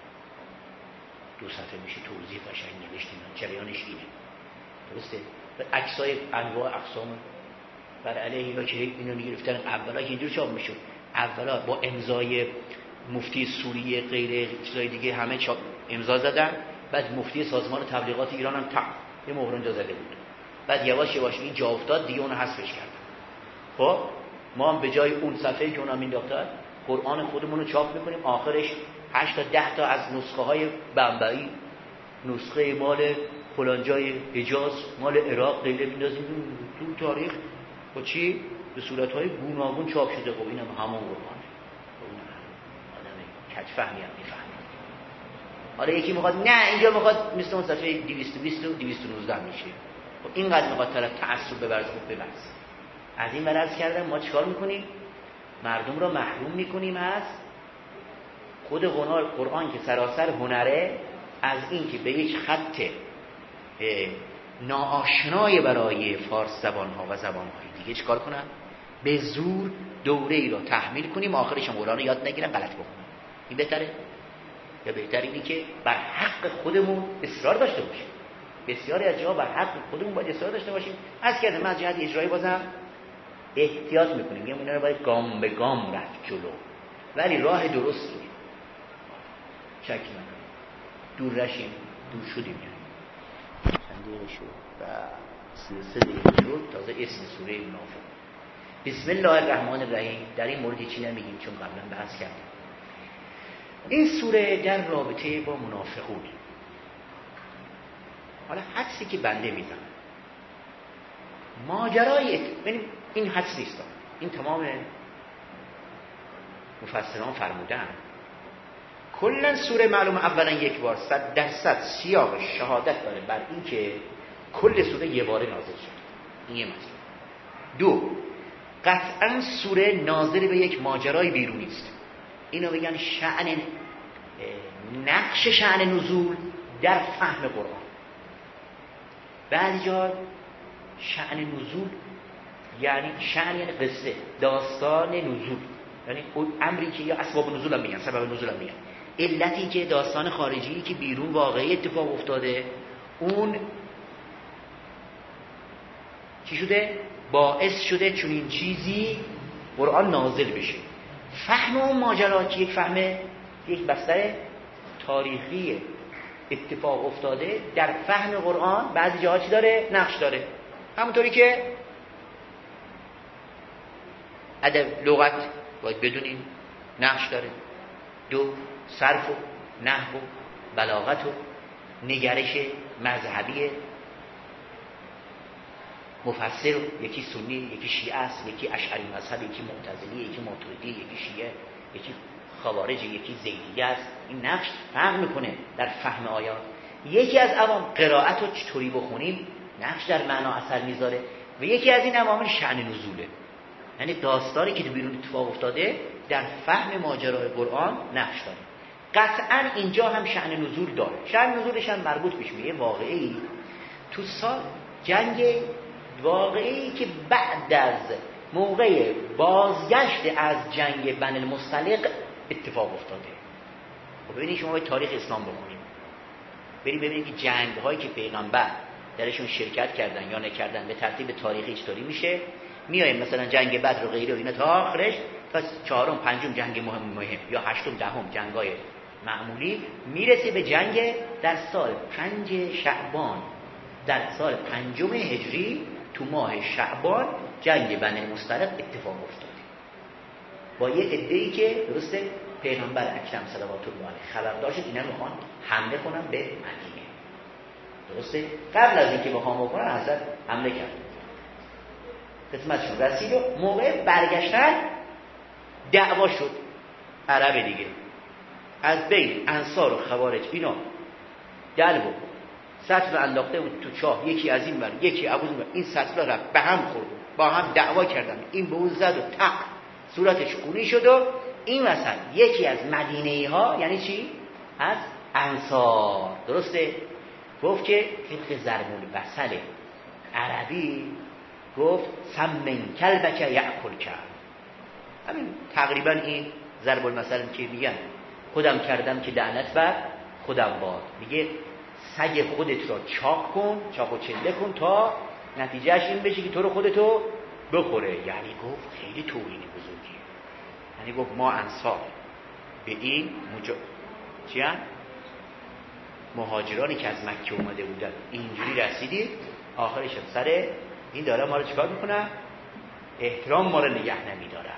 دو صفحه میشه توضیح قشنگ نوشتیم، جریانش اینه، درسته. عکسای انواع اقسام بر علیه اینا که اینو گرفتن اولا که اینجور چاپ میشد، اولا با امضای مفتی سوریه غیر چیزای دیگه همه چاپ امضا زدن، بعد مفتی سازمان تبلیغات ایران هم یه مهر اونجا زده بود، بعد یواش یواش این جا افتاد دیگه اون حذفش کردن. خب ما هم به جای اون صفحه‌ای که اونا مینداختن قرآن خودمون رو چاپ میکنیم، آخرش 8 تا 10 تا از نسخه های بمبئی، نسخه مال فلان جای حجاز، مال عراق غیره میندازیم تو تاریخ با چی به صورت‌های گوناگون چاپ شده. خب اینم همون قرآنه. اون آدم کج فهمی هم میفهمه. حالا یکی میخواد نه اینجا میخواد مثل اون صفحه 220 و 219 میشه. خب اینقدر میخواد طرف تعصب ببرز، خب ببرز. از این مرز کردم ما چیکار میکنیم؟ مردم را محروم میکنیم از خود قرآن که سراسر هنره، از این که به یک خط ناآشنای برای فارس زبانها و زبانهای دیگه چیکار کنن؟ به زور دوره ای را تحمیل کنیم، آخرش هم قرآن یاد نگیرن غلط بکنن. این بهتره؟ یا بهتر اینه که بر حق خودمون اصرار داشته باشیم؟ بسیاری از جاها بر حق خودمون باید اصرار داشته باشیم. از کردم من از جهت اجرایی بازم احتیاط میکنیم، میگم اینا رو باید گام به گام رفت جلو، ولی راه درست اینه. شک نکنیم دور رشیم، دور شدیم چند دقیقه شد و 33 دقیقه شد تازه اسم سوره منافق. بسم الله الرحمن الرحیم. در این مورد چی نمیگیم چون قبلا بحث کردیم. این سوره در رابطه با منافقون. حالا حدسی که بنده میزنم ماجرای این حدس نیست، این تمام مفسران فرمودن کلا سوره معلوم اولا یک بار 100% سیاق شهادت داره بر این که کل سوره یه باره نازل شد. این یه مسئله. دو، قطعا سوره ناظر به یک ماجرای بیرونی است. اینو بگن نقش شأن نزول در فهم قرآن. بعضی جا شأن نزول یعنی شأن یعنی قصه، داستان نزول، یعنی اون امری که یا اسباب نزول هم میگن، سبب نزول هم میگن، علتی که داستان خارجی که بیرون واقعی اتفاق افتاده اون چی شده؟ باعث شده چون این چیزی قرآن نازل بشه. فهم اون ماجرا که یک فهمه یک بستر تاریخی اتفاق افتاده در فهم قرآن بعضی جاها چی داره؟ نقش داره. همونطوری که ادب لغت باید بدونیم نقش داره. دو، صرف و نحو و بلاغت و نگرش مذهبی مفسر، یکی سنی یکی شیعه است، یکی اشعری مذهب، یکی معتزلی، یکی ماتریدی، یکی شیعه، یکی خوارج، یکی زیدیه است. این نقش فرق میکنه در فهم آیات. یکی از عوام قرائت رو چطوری بخونیم نقش در معنا اثر میذاره و یکی از این عوامل شأن نزوله، یعنی داستانی که تو بیرون اتفاق افتاده در فهم ماجرای قرآن نقش داره. قطعا اینجا هم شأن نزول داره. شأن نزولش هم مربوط میشه به واقعی تو سال جنگ واقعی که بعد از موقع بازگشت از جنگ بنی المصطلق اتفاق افتاده. ببینید شما به تاریخ اسلام بخونید، بریم ببینید که جنگ هایی که پیغمبر درشون شرکت کردن یا نکردن به ترتیب تاریخی چطوری میشه. میایم مثلا جنگ بدر و غیره و اینا تا آخرش، تا چهارم پنجم جنگ مهم یا هشتم دهم جنگای معمولی، میرسه به جنگ در سال 5 شعبان، در سال 5 هجری تو ماه شعبان جنگ بنی المصطلق اتفاق افتاده با یه عده‌ای که درسته پیغمبر اکرم صلوات الله علیه خبر داشت اینا میخوان حمله کنن به مدینه. درسته قبل از اینکه بخوام بکنن حضرت حمله کرد، قسمتشون رسید و موقع برگشتن دعوا شد. عرب دیگه از بین انصار و خوارج اینا دلو و سطل انداخته بود تو چاه، یکی از این ور یکی از اون ور، این سطل رفت به هم خورد، با هم دعوا کردن، این به اون زد و تق صورتش خونی شد و این وسط یکی از مدینه‌ای ها، یعنی چی؟ از انصار، درسته؟ گفت که طبق ضرب المثل عربی گفت سمن کلبک یأکل کرد. همین تقریبا این ضرب المثل که میگن خودم کردم که لعنت بر خودم باد، میگه سگ خودت را چاق کن، چاق و چله کن تا نتیجهش این بشه که تو رو خودتو بخوره. یعنی گفت خیلی توهین بزرگیه. یعنی گفت ما انصار به این مهاجرانی که از مکه اومده بودن اینجوری رسیدید، آخرش سر این داره ما رو چیکار میکنه؟ احترام ما رو نگه نمیداره.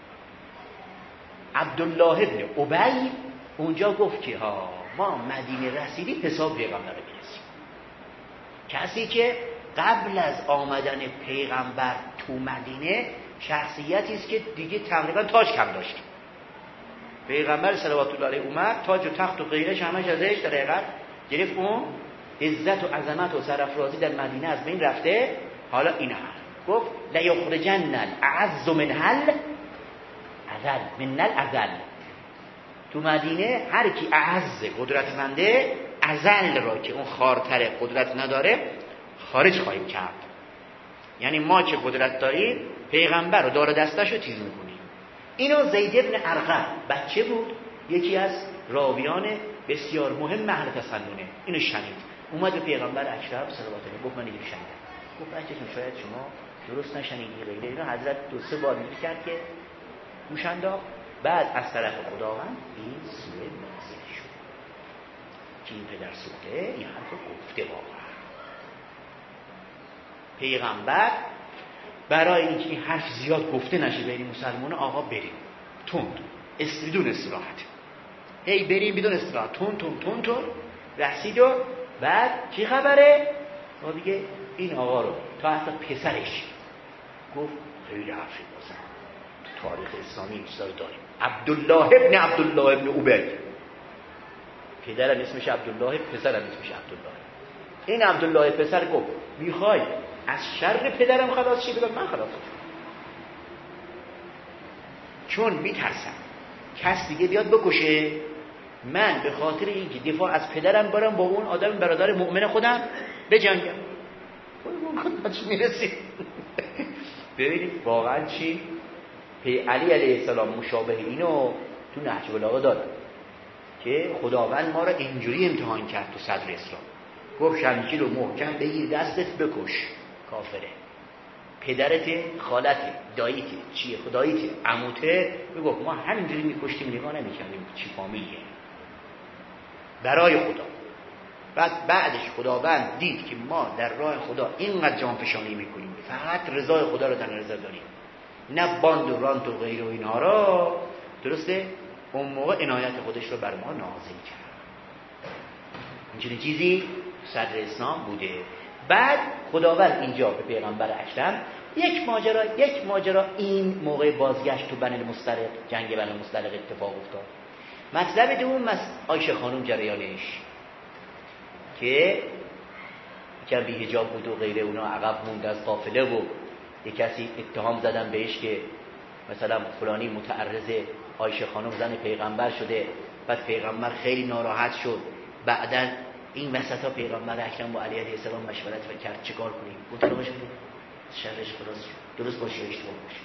عبدالله ابن ابی اونجا گفت که ما مدینه رسیدیم حساب پیغمبر رو برسیم. کسی که قبل از آمدن پیغمبر تو مدینه شخصیتی است که دیگه تقریبا تاج کم داشت. پیغمبر صلوات الله علیه اومد، تاج و تخت و غیرش همش ازش در حقیقت گرفت، اون عزت و عظمت و سرافرازی در مدینه از بین رفته. حالا این گفت لیخرجن الاعز منها الاذل من الاذل. تو مدینه هر کی اعز قدرتمنده اذل را که اون خارتر قدرت نداره خارج خواهیم کرد. یعنی ما که قدرت داریم پیغمبر رو دار دستش رو تیز میکنیم. اینو زید ابن ارقم بچه بود، یکی از راویان بسیار مهم اهل تسننه، اینو شنید، اومد به پیغمبر اکرم صلوات الله گفت من اینو شنیدم. گفت بچه‌تون شاید شما درست نشنیدی غیره. اینو حضرت 2-3 بار میگه کرد که گوش انداخت. بعد از طرف خداوند این سوره نازل شد که این پدر سوخته این حرف گفته. واقعا پیغمبر برای اینکه این حرف زیاد گفته نشه بین مسلمان، آقا بریم تند بدون استراحت، هی بریم بدون استراحت، تون رسید و بعد چی خبره؟ ما دیگه این آقا رو تا حتی پسرش گفت خیلی حرفی بازم تو تاریخ اسلامی این چیزا رو داریم. عبدالله ابن ابی، پدرم اسمش عبدالله، پسرم اسمش عبدالله. این عبدالله پسر گفت میخوای از شر پدرم خلاص شی؟ بگم من خلاص شم، چون میترسم کس دیگه بیاد بکشه، من به خاطر اینکه دفاع از پدرم برم با اون آدم برادر مؤمن خودم بجنگم. خودش میرسید. ببینید واقعا چی علی علیه السلام مشابه اینو تو نهج البلاغه داره که خداوند ما را اینجوری امتحان کرد تو صدر اسلام. گفت شمشیر رو محکم بگیر دستت بکش کافره، پدرت، خالته، داییت، چیه خداییت، عموته. گفت ما همینجوری میکشتیم، نگاه نمیکردیم چی فامیلیه برای خدا. بعدش خداوند دید که ما در راه خدا اینقدر جانفشانی میکنیم، فقط رضای خدا رو در نظر داریم، نه باند و رانت و غیر و اینا را، درسته؟ اون موقع عنایت خودش رو بر ما نازل کرد. اینجوری چیزی صدر اسلام بوده. بعد خداوند اینجا به پیغمبر اکرم یک ماجرا این موقع بازگشت تو بنی المصطلق، جنگ بنی المصطلق اتفاق افتاد. مطلب دوم عایشه خانم جریانش که کم بی حجاب بود و غیره، اونا عقب موند از قافله و یک کسی اتهام زدن بهش که مثلا فلانی متعرض عایشه خانم زن پیغمبر شده. بعد پیغمبر خیلی ناراحت شد. بعدن این وسطا پیغمبر اکرم با علی علیه السلام مشورت کرد چیکار کنیم. گفت شرش خلاص درست باشه یا اشتباه باشه.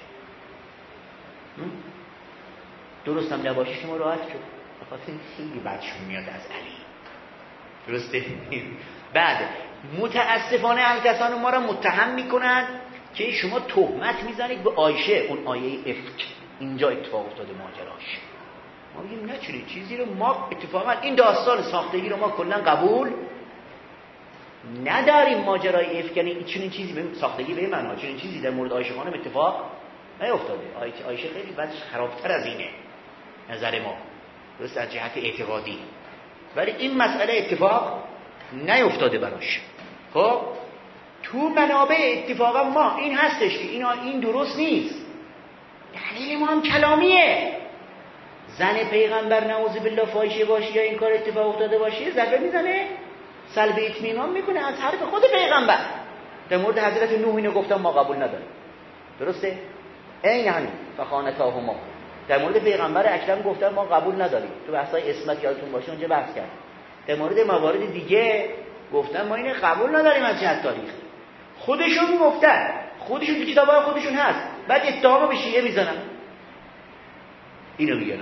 درست هم نباشه شما راحت شد، بخاطر این خیلی بدشون میاد از علی. درسته؟ بعد متاسفانه اهل ما را متهم میکنن که شما تهمت میزنید به عایشه، اون آیه افک اینجا اتفاق افتاده ماجراش. ما میگیم نه، چنین چیزی رو ما اتفاقا این داستان ساختگی رو ما کلا قبول نداریم. ماجرای افک یعنی چنین چیزی به ساختگی به معنا چنین چیزی در مورد عایشه خانم اتفاق نیفتاده. عایشه خیلی بعدش خرابتر از اینه نظر ما، درست از جهت اعتقادی، ولی این مسئله اتفاق نیفتاده براش. خب تو منابع اتفاقا ما این هستش که این درست نیست. دلیل ما هم کلامیه. زن پیغمبر نعوذ بالله فاحشه باشه یا این کار اتفاق افتاده باشه، ضربه میزنه، سلب اطمینان میکنه از حرف خود پیغمبر. در مورد حضرت نوح اینو گفتم ما قبول نداریم، درسته؟ این همین فخانتاهما. در مورد پیغمبر اکرم گفتن ما قبول نداریم، تو بحث‌های اسمت یادتون باشه اونجا بحث کرد. در مورد موارد دیگه گفتن ما اینو قبول نداریم از جهت تاریخ. خودشون گفتن، خودشون تو کتابای خودشون هست، بعد اتهامو به شیعه میزنن. اینو میگن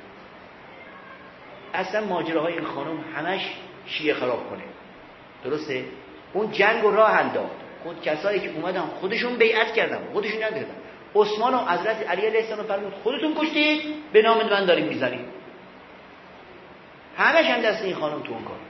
اصلا ماجراهای این خانم همش شیعه خراب کنه، درسته؟ اون جنگ رو راه انداخت. خود کسایی که اومدن خودشون بیعت کردن، خودشون ندادن. عثمان و حضرت علی علیه السلام فرمود خودتون کشتید، به نام من داریم میزنید. همش هم دست این خانم تو اون کار.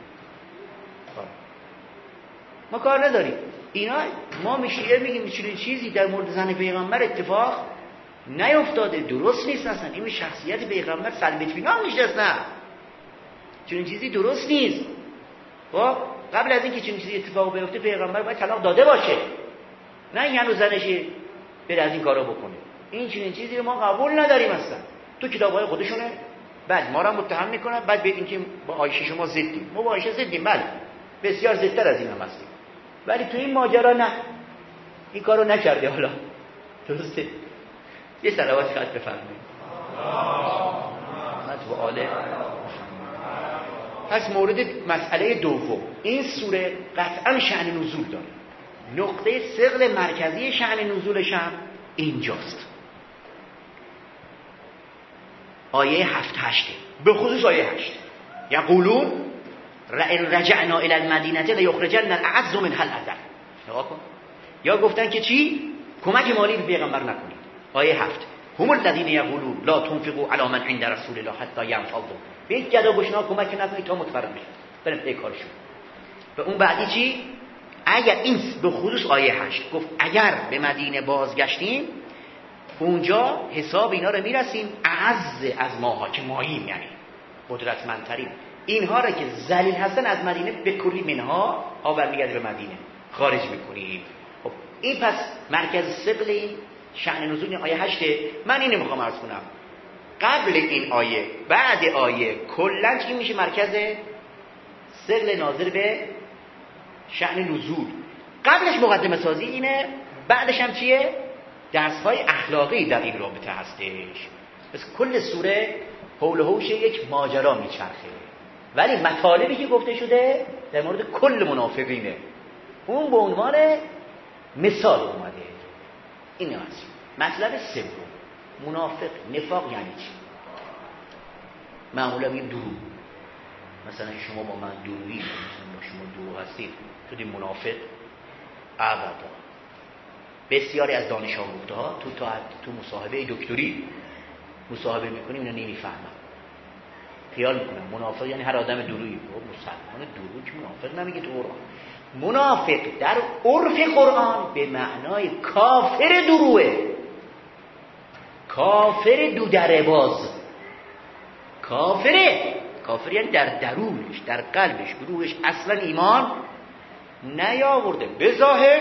ما کار نداریم. اینا ما میشیه میگیم چنین چیزی در مورد زن پیغمبر اتفاق نیفتاده، درست نیست اصلا. این شخصیت پیغمبر سلب اطمینان میشه، نه چنین چیزی درست نیست. خب قبل از اینکه چنین چیزی اتفاق بیفته پیغمبر باید طلاق داده باشه، نه این هنوز زنش بره از این کارا بکنه. این چنین چیزی رو ما قبول نداریم اصلا. تو کتاب‌های خودشونه، بعد ما را متهم میکنن، بعد به اینکه با عایشه شما ضدیم. ما با عایشه ضدیم، بله بسیار ضدتر از این هم هستیم، ولی تو این ماجرا نه، این کارو نکرده. حالا درسته؟ یه صلوات خط بفرمایید. محمد و آله. پس مورد مسئله دوم، این سوره قطعا شأن نزول داره. نقطه ثقل مرکزی شأن نزولش هم اینجاست. آیه 7-8 به خصوص آیه 8 یقولون رجعنا الی المدینه لیخرجن الاعز منها الاذل. نگاه کن، یا گفتن که چی؟ کمک مالی به پیغمبر نکنید. آیه 7 هم الذین یقولون لا تنفقوا علی من عند رسول الله حتی ينفضوا. به یک گدا گشنا کمک نکنید تا متفرق بشن، برن پی کارشون. و اون بعدی چی؟ اگر این به خصوص آیه 8 گفت اگر به مدینه بازگشتیم اونجا حساب اینا رو میرسیم اعز از ماها که ماییم، یعنی قدرتمندترین. اینها را که ذلیل هستن از مدینه به کلی منها ها برمیگرده به مدینه خارج میکنیم. خب این پس مرکز ثقل این شأن نزول آیه 8. من اینو میخوام عرض کنم، قبل این آیه بعد آیه کلا چی میشه مرکز ثقل ناظر به شأن نزول؟ قبلش مقدمه سازی اینه، بعدش هم چیه؟ درس‌های اخلاقی در این رابطه هستش. پس کل سوره حول و حوش یک ماجرا میچرخه، ولی مطالبی که گفته شده در مورد کل منافقینه. اون به عنوان مثال اومده. این هست. مطلب سوم، منافق نفاق یعنی چی؟ معمولا میگیم دروغ. مثلا شما با من دروغی، مثلا با شما دروغ هستید، شدید منافق. ابدا. بسیاری از دانش آموخته ها تو مصاحبه دکتری مصاحبه میکنیم اینا نمیفهمن، خیال میکنم منافق یعنی هر آدم دروغی. مسلمان دروغ که منافق نمیگه تو قرآن. منافق در عرف قرآن به معنای کافر دروغه، کافر دودره باز. کافر یعنی در درونش، در قلبش، روحش اصلا ایمان نیاورده. به ظاهر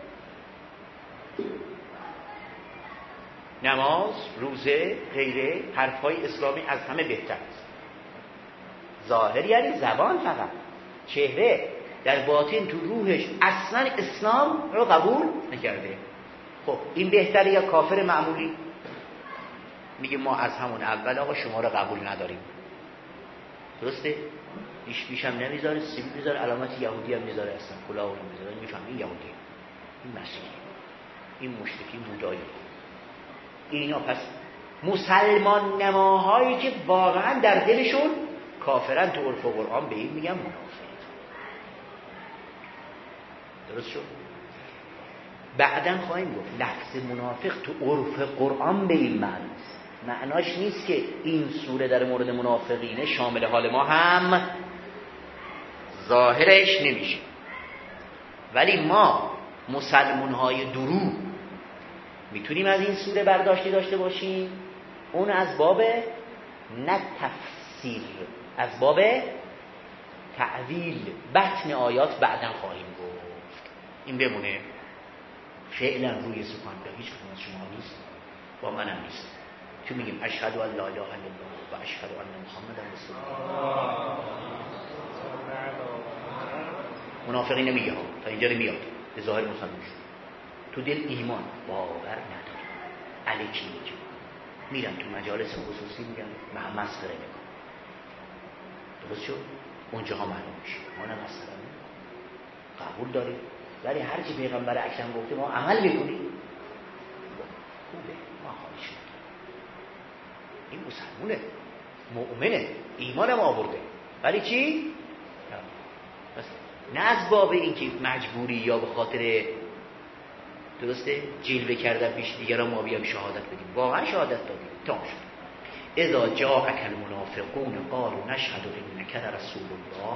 نماز، روزه، غیره حرفهای اسلامی از همه بهتر است. ظاهر یعنی زبان فقط، چهره در باطن تو روحش اصلا اسلام رو قبول نکرده. خب این بهتره یا کافر معمولی؟ میگه ما از همون اول آقا شما رو قبول نداریم. درسته؟ بیش هم نمیذاره، سیبیل میذاره، علامت یهودی هم میذاره، اصلا کلاه رو میذاره، میفهمی یهودی این مسیحی. این مشرکین بودایی اینا. پس مسلمان نماهایی که واقعا در دلشون کافرن تو عرف قرآن به این میگن منافق. درست شد؟ بعداً خواهیم گفت لفظ منافق تو عرف قرآن به این معناست. معناش نیست که این سوره در مورد منافقینه شامل حال ما هم ظاهرش نمیشه، ولی ما مسلمان‌های درو میتونیم از این سوره برداشتی داشته باشیم، اون از باب نه تفسیر، از باب تعویل بطن آیات بعداً خواهیم گفت. این بمونه فعلا روی سخن به هیچ کدوم از شما نیست، با منم نیست، که میگیم اشهد ان لا اله الا الله و اشهد ان محمدا رسول الله. منافقین نمیگه ها، تا اینجا نمیاد به ظاهر مسلمان شد، تو دل ایمان باور نداره، الکی میگه، میرم تو مجالس خصوصی میگن مسخره میکنم. درست شد؟ اونجاها معلوم میشه ما نه مسخره قبول داریم، ولی هر چی پیغمبر اکرم گفته ما عمل میکنیم خوبه، ما خواهی شد. این مسلمونه، مؤمنه، ایمانم آورده، ولی چی؟ بس نه از باب این که مجبوری یا به خاطر درسته جلوه کردن پیش دیگران ما بیام شهادت بدیم. واقعا شهادت دادیم تمام شد. اذا جاءك المنافقون قالوا نشهد انك لرسول الله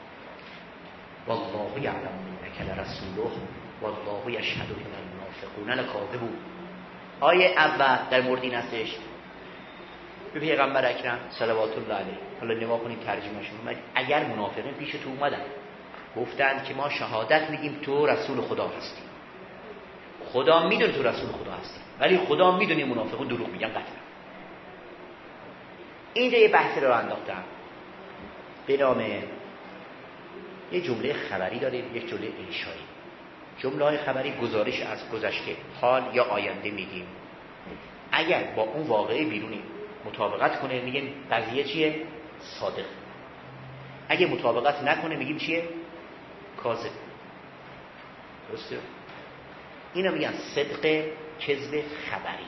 والله یعلم انک لرسوله والله یشهد ان المنافقون لکاذبون. آیه اول در مورد این هستش به پیغمبر اکرم صلوات الله علیه، حالا نگاه کنید ترجمه‌شون اومد، اگر منافقین پیش تو اومدن گفتن که ما شهادت میدیم تو رسول خدا هستی، خدا میدونه تو رسول خدا هستی، ولی خدا میدونه منافقون دروغ میگن قطعا. اینجا یه بحث رو انداختم به نام یه جمله خبری داریم، یک جمله انشایی. جمله های خبری گزارش از گذشته، حال یا آینده میگیم. اگر با اون واقعه بیرونی مطابقت کنه میگیم قضیه چیه؟ صادق. اگه مطابقت نکنه میگیم چیه؟ کاذب. درسته؟ اینا میگن صدق، کذب خبری.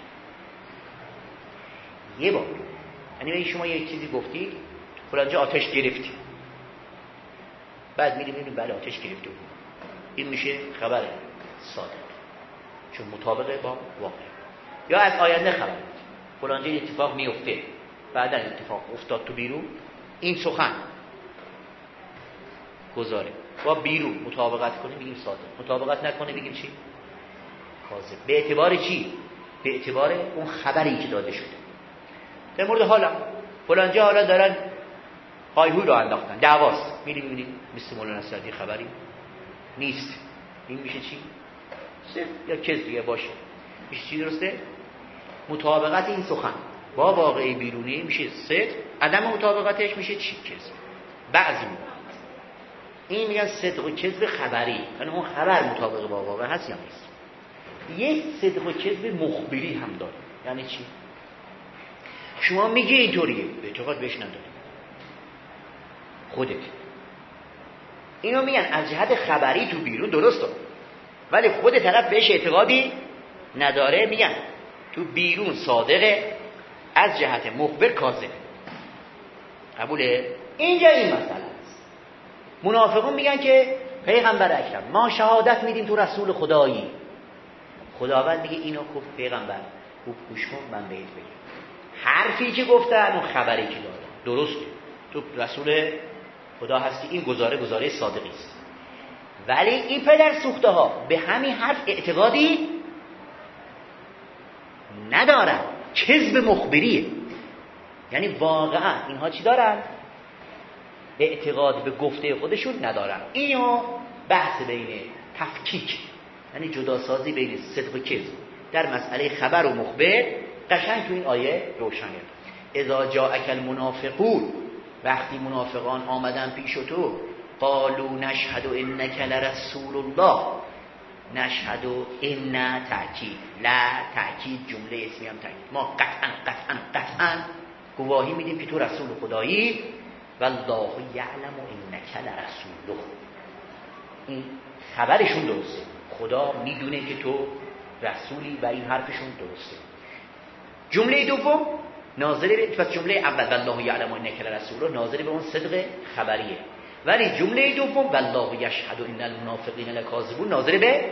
یه بار یعنی شما یه چیزی گفتید فلانجا آتش گرفتی، بعد میریم اینو بله آتش گرفته بود، این میشه خبر صادق چون مطابق با واقع. یا از آینده خبر فلانجا یه اتفاق میفته، بعد این اتفاق افتاد تو بیرون، این سخن گذاره با بیرون مطابقت کنه میگیم صادق، مطابقت نکنه میگیم چی؟ کاذب. به اعتبار چی؟ به اعتبار اون خبری که داده شده. در مورد حالا فلانجا حالا دارن هایهوی رو انداختن، دعواست، میریم میبینیم مثل مولانا سعدی خبری نیست، این میشه چی؟ صدق یا کذب دیگه باشه، میشه چی؟ درسته؟ مطابقت این سخن با واقعی بیرونی میشه صدق، عدم مطابقتش میشه چی؟ کذب. بعضی موقع این میگن صدق و کذب خبری، یعنی اون خبر مطابق با واقع هست یا نیست. یک صدق و کذب مخبری هم داره. یعنی چی؟ شما میگی اینطوریه، اعتقاد بهش نداری، خودت. اینو میگن از جهت خبری تو بیرون درسته، ولی خود طرف بهش اعتقادی نداره، میگن تو بیرون صادقه، از جهت مخبر کاذب. قبوله؟ اینجا این مسئله است. منافقون میگن که پیغمبر اکرم ما شهادت میدیم تو رسول خدایی. خداوند میگه اینو گفت پیغمبر خوب گوش کن من بهت بگم، حرفی که گفتن اون خبری که داره درسته، تو رسول خدا هستی، این گزاره صادقی است، ولی این پدر سوخته ها به همین حرف اعتقادی ندارن، کذب مخبریه. یعنی واقعا اینها چی دارن؟ اعتقاد به گفته خودشون ندارن. اینو بحث بین تفکیک، یعنی جداسازی بین صدق و کذب در مسئله خبر و مخبر قشنگ تو این آیه روشنه. اذا جاءک المنافقون، وقتی منافقان آمدن پیش تو، قالوا نشهد انک لرسول الله. نشهد ان تأکید، لا تأکید جمله اسمی هم تأکید. ما قطعا گواهی میدیم که تو رسول خدایی، والله یعلم انک لرسوله. این خبرشون درسته، خدا میدونه که تو رسولی و این حرفشون درسته. جمله دوم ناظر به پس جمله اول والله یعلم انک لرسول ناظر به اون صدق خبریه، ولی جمله دوم والله یشهد ان المنافقین لکاذبون ناظر به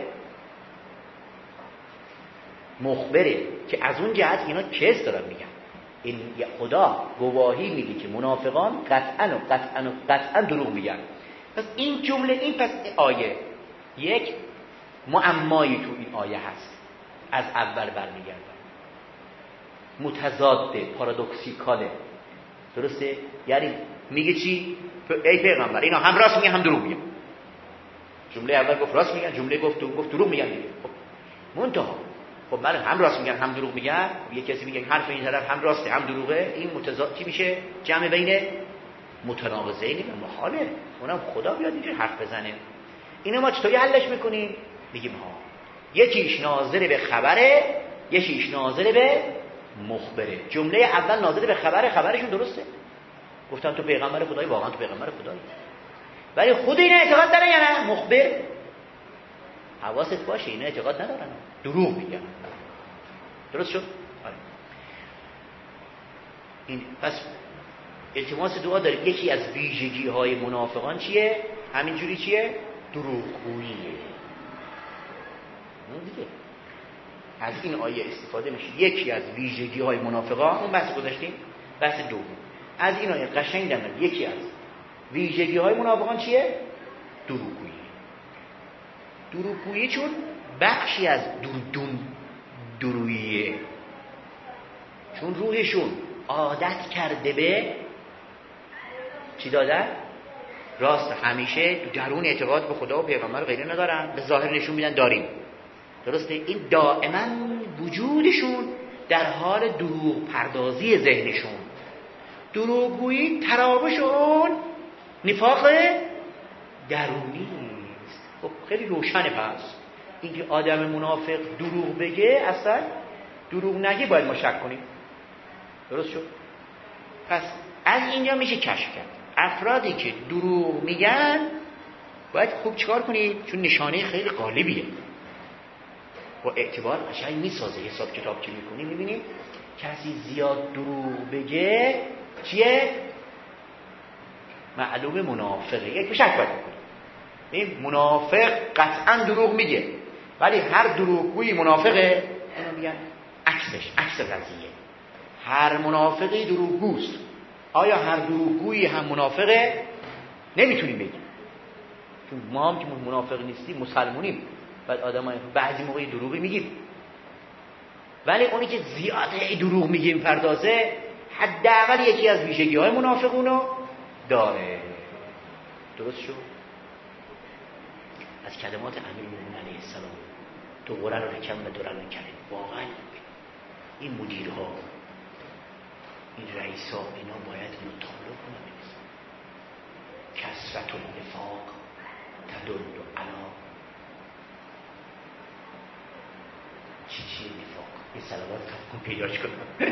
مخبره که از اون جهت اینا کس دارن میگن. این خدا گواهی میگه که منافقان قطعا دروغ میگن. پس این جمله این پس آیه یک معمایی تو این آیه هست، از اول برمیگردن، متضاده، پارادوکسیکاله، درسته؟ یعنی میگه چی؟ ای پیغمبر اینا هم راست میگن هم دروغ میگن. جمله اول گفت راست میگن، جمله گفت دروغ میگن دیگه. خب منتها خب من هم راست میگن هم دروغ میگن، یه کسی میگه حرف این طرف هم راسته هم دروغه، این متضاد چی میشه؟ جمع بین متناقضین و محاله. اونم خدا بیاد اینجوری حرف بزنه. اینو ما چطوری حلش میکنیم؟ میگیم ها یکیش ناظر به خبره، یکیش ناظر به مخبره. جمله اول ناظر به خبره، خبرشون درسته، گفتن تو پیغمبر خدایی، واقعا تو پیغمبر خدایی، ولی خود اینا اعتقاد دارن یا نه؟ مخبر حواست باشه اینا اعتقاد ندارن، دروغ میگن. درست شد؟ آره. این پس التماس دعا داره. یکی از ویژگی های منافقان چیه؟ همینجوری چیه؟ دروغگوییه. دیگه از این آیه استفاده میشه. یکی از ویژگی های منافقان، اون بحث گذاشتیم، بحث دوم. از این آیه قشنگ دارن یکی از ویژگی های منافقان چیه؟ دروغگویی. دروغگویی چون بخشی از دروییه، چون روحشون عادت کرده به چی دادن؟ راست. همیشه تو درون اعتقاد به خدا و پیغمبر و غیره ندارن، به ظاهر نشون میدن داریم. درسته؟ این دائما وجودشون در حال دروغ پردازی ذهنشون. دروغگویی تراوش اون نفاق درونی است. خب خیلی روشنه. پس اینکه آدم منافق دروغ بگه، اصلا دروغ نگه باید ما شک کنیم. درست شد؟ پس از اینجا میشه کشف کرد افرادی که دروغ میگن باید خوب چیکار کنید، چون نشانه خیلی غالبیه، با اعتبار قشنگ میسازه. حساب کتاب که میکنیم میبینیم کسی زیاد دروغ بگه چیه؟ معلوم منافقه. یک شک باید کنیم این منافق قطعا دروغ میگه، ولی هر دروغگویی منافقه. اینا میگن عکسش، عکس قضیه. هر منافقی دروغگوست. آیا هر دروغگویی هم منافقه؟ نمیتونیم بگیم، چون ما هم که منافق نیستیم، مسلمونیم. بعد آدمای بعضی موقعی دروغی میگیم، ولی اونی که زیاده دروغ میگیم پردازه، حداقل یکی از ویژگی‌های منافقونو داره. درست شد؟ از کلمات امیرالمومنین علیه السلام تو قرآن رو کم و دوران کرد. واقعا این مدیرها، این رئیسا، اینا باید اینو تابلو کنن. کثرت النفاق تدل علی چی نفاق. این صلوات کن پیداش کنم.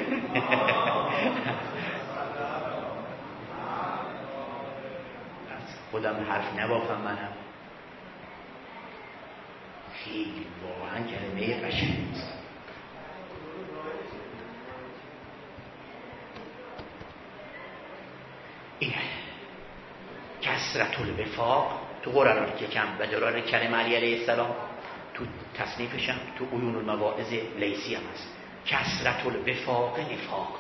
خودم حرف نبافم منم. خیلی واقعا کلمه قشنگی است. این کثرت الوفاق تو قرآن یکم و دوران کلمه علیه السلام تو تصنیفش هم تو عیون المواعظ لیثی هم هست. کثرت الوفاق نفاق.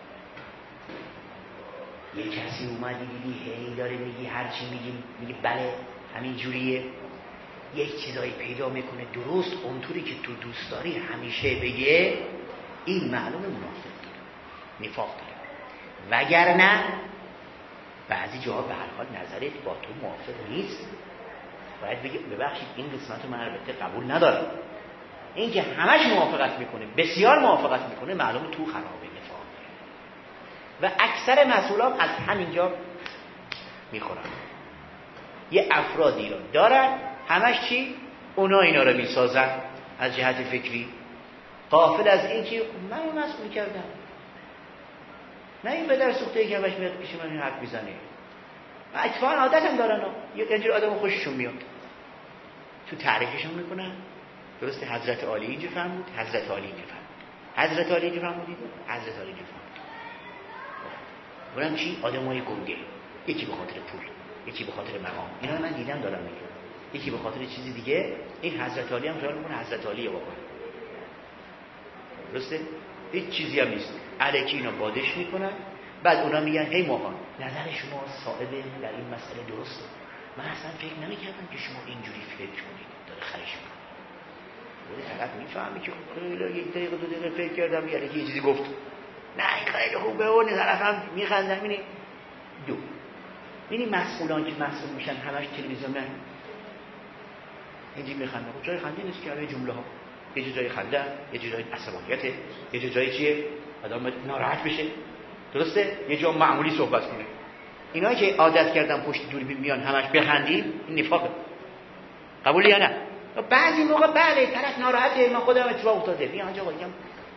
یه کسی اومدی دیدی هی داره میگی، هرچی میگی بله همین جوریه، یک چیزایی پیدا میکنه درست اونطوری که تو دوست داری همیشه بگه، این معلومه منافق داره، نفاق داره. وگرنه بعضی جاها به هر حال نظرت با تو موافق نیست، باید بگی ببخشید این قسمت رو من البته قبول ندارم. این که همش موافقت میکنه، بسیار موافقت میکنه، معلومه تو خرابه، نفاق. و اکثر مسئولان از همینجا میخورن. یه افرادی رو دارن همش چی؟ اونا اینا رو میسازن از جهت فکری، غافل از این که من این مسئول کردم، نه این پدر سوخته که همش میاد پیش من این حرف میزنه. و اتفاقا عادت هم دارن یه اینجور آدم خوششون میاد، تو تعریفش هم میکنن، درسته؟ حضرت عالی اینجا فرمود، حضرت عالی اینجا فرمود، حضرت عالی اینجا فرمودید، حضرت عالی اینجا فرمود. اونم چی؟ آدمای گنده، یکی به خاطر پول، یکی به خاطر مقام. اینا من دیدم دارم میگم. یکی به خاطر چیزی دیگه. این حضرت عالی هم خیال میکنه حضرت عالیه واقعا. درسته؟ هیچ چیزی هم نیست. الکی اینا بادش میکنن، بعد اونا میگن هی ماهان نظر شما صاحب در این مسئله درسته. من اصلا فکر نمیکردم که شما اینجوری فکر کنید. داره خرش میکنه. ولی فقط میفهمی که خیلی یک دقیقه دو دقیقه فکر کردم یه چیزی گفت. نه این خیلی خوبه و طرفم میخندن. میبینی دو میبینی مسئولان که مسئول میشن همش تلویزیون اینجوری میخندن. خب جای خنده نیست که همه جمله ها. یه جای خنده، یه جای عصبانیته، یه جای چیه؟ آدم ناراحت بشه. درسته؟ یه جا معمولی صحبت کنه. اینا که عادت کردن پشت دوربین میان همش بخندیم، این نفاقه. قبول یا نه؟ بعضی موقع بله طرف ناراحته، من خودم اتفاق افتاده. بیا آنجا میگم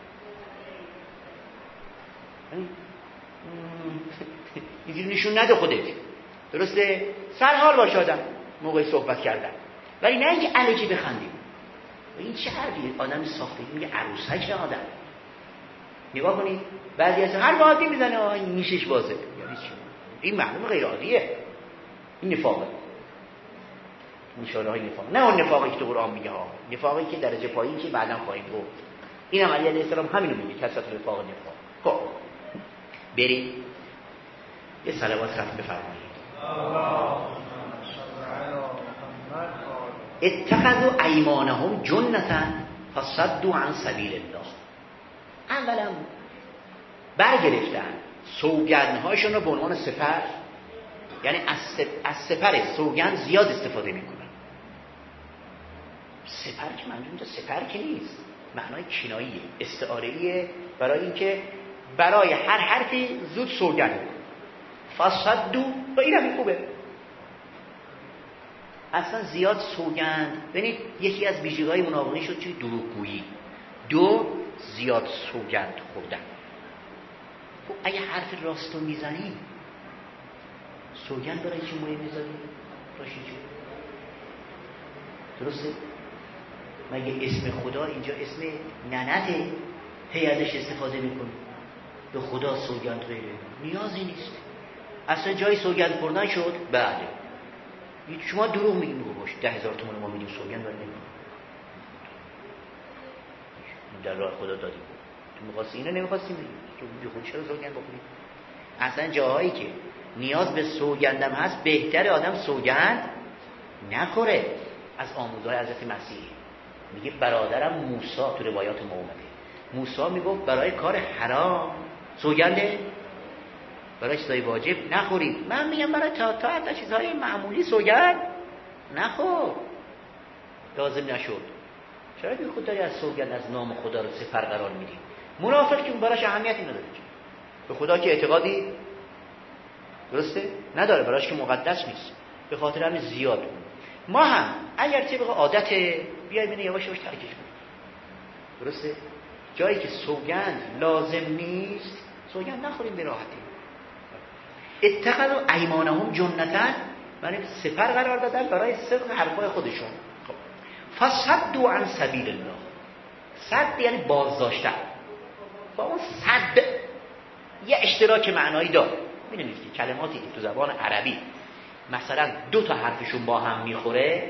اینجوری نشون نده خودت. درسته؟ سرحال باش آدم موقع صحبت کردن. ولی نه اینکه الکی بخندیم. این چه حرفیه؟ آدم ساختگی میگه عروسک آدم. نگاه کنید بعضی از هر عادی میزنه این نیشش بازه. یعنی چی؟ این معلومه غیر عادیه. این نفاقه. انشاءالله این نفاق. نه اون نفاقی که تو قرآن میگه ها. نفاقی که درجه پایین که بعداً خواهیم گفت. اینم علی علیه السلام همینو میگه کثرت نفاق نفاق. خب بریم یه صلوات رفت بفرمایید. اتخذوا ایمانهم جنة فصدوا عن سبیل الله. اولا برگرفتن سوگندهاشون رو به عنوان سپر، یعنی از سپر سوگند زیاد استفاده میکنن. سپر که منظور اینجا سپر که نیست، معنای کناییه، استعاره‌ایه برای اینکه برای هر حرفی زود سوگند فصدوا. و این هم خوبه اصلا زیاد سوگند. ببینید یکی از ویژگی‌های منافقین شد چه؟ دروغگویی. دو، زیاد سوگند خوردن. خب اگه حرف راستو میزنی سوگند برای چی مهم میذاری؟ راشی چی؟ درسته؟ مگه اسم خدا اینجا اسم ننته هی ازش استفاده میکنی؟ به خدا سوگند غیره نیازی نیست. اصلا جای سوگند خوردن شد. بله شما دروغ میگیم رو باش 10,000 تومان ما میدیم سوگند برای نمیدیم در راه خدا دادیم. تو میخواستی اینو نمیخواستی میدیم تو بی خود چرا سوگند بخوریم؟ اصلا جاهایی که نیاز به سوگندم هست بهتر آدم سوگند نخوره. از آموزهای حضرت مسیح میگه برادرم موسی تو روایات ما اومده موسی میگفت برای کار حرام سوگنده، برای چیزای واجب نخورید. من میگم برای تا چیزهای معمولی سوگند نخور. لازم نشد. چرا بی خود داری از سوگند از نام خدا رو سپر قرار میدی؟ منافق که براش اهمیتی نداره. به خدا که اعتقادی درسته نداره، براش که مقدس نیست. به خاطر همین زیاد بود. ما هم اگر طبق عادت بیایم اینو یواش یواش ترکش کنیم. درسته؟ جایی که سوگند لازم نیست سوگند نخوریم به راحتی. اتخذوا ایمانهم جنة، یعنی سپر قرار دادن برای صدق حرفای خودشون. خب فصدوا عن سبیل الله. صد یعنی بازداشتن. با اون صد یه اشتراک معنایی داره. میدونید که کلماتی که تو زبان عربی مثلا دو تا حرفشون با هم میخوره،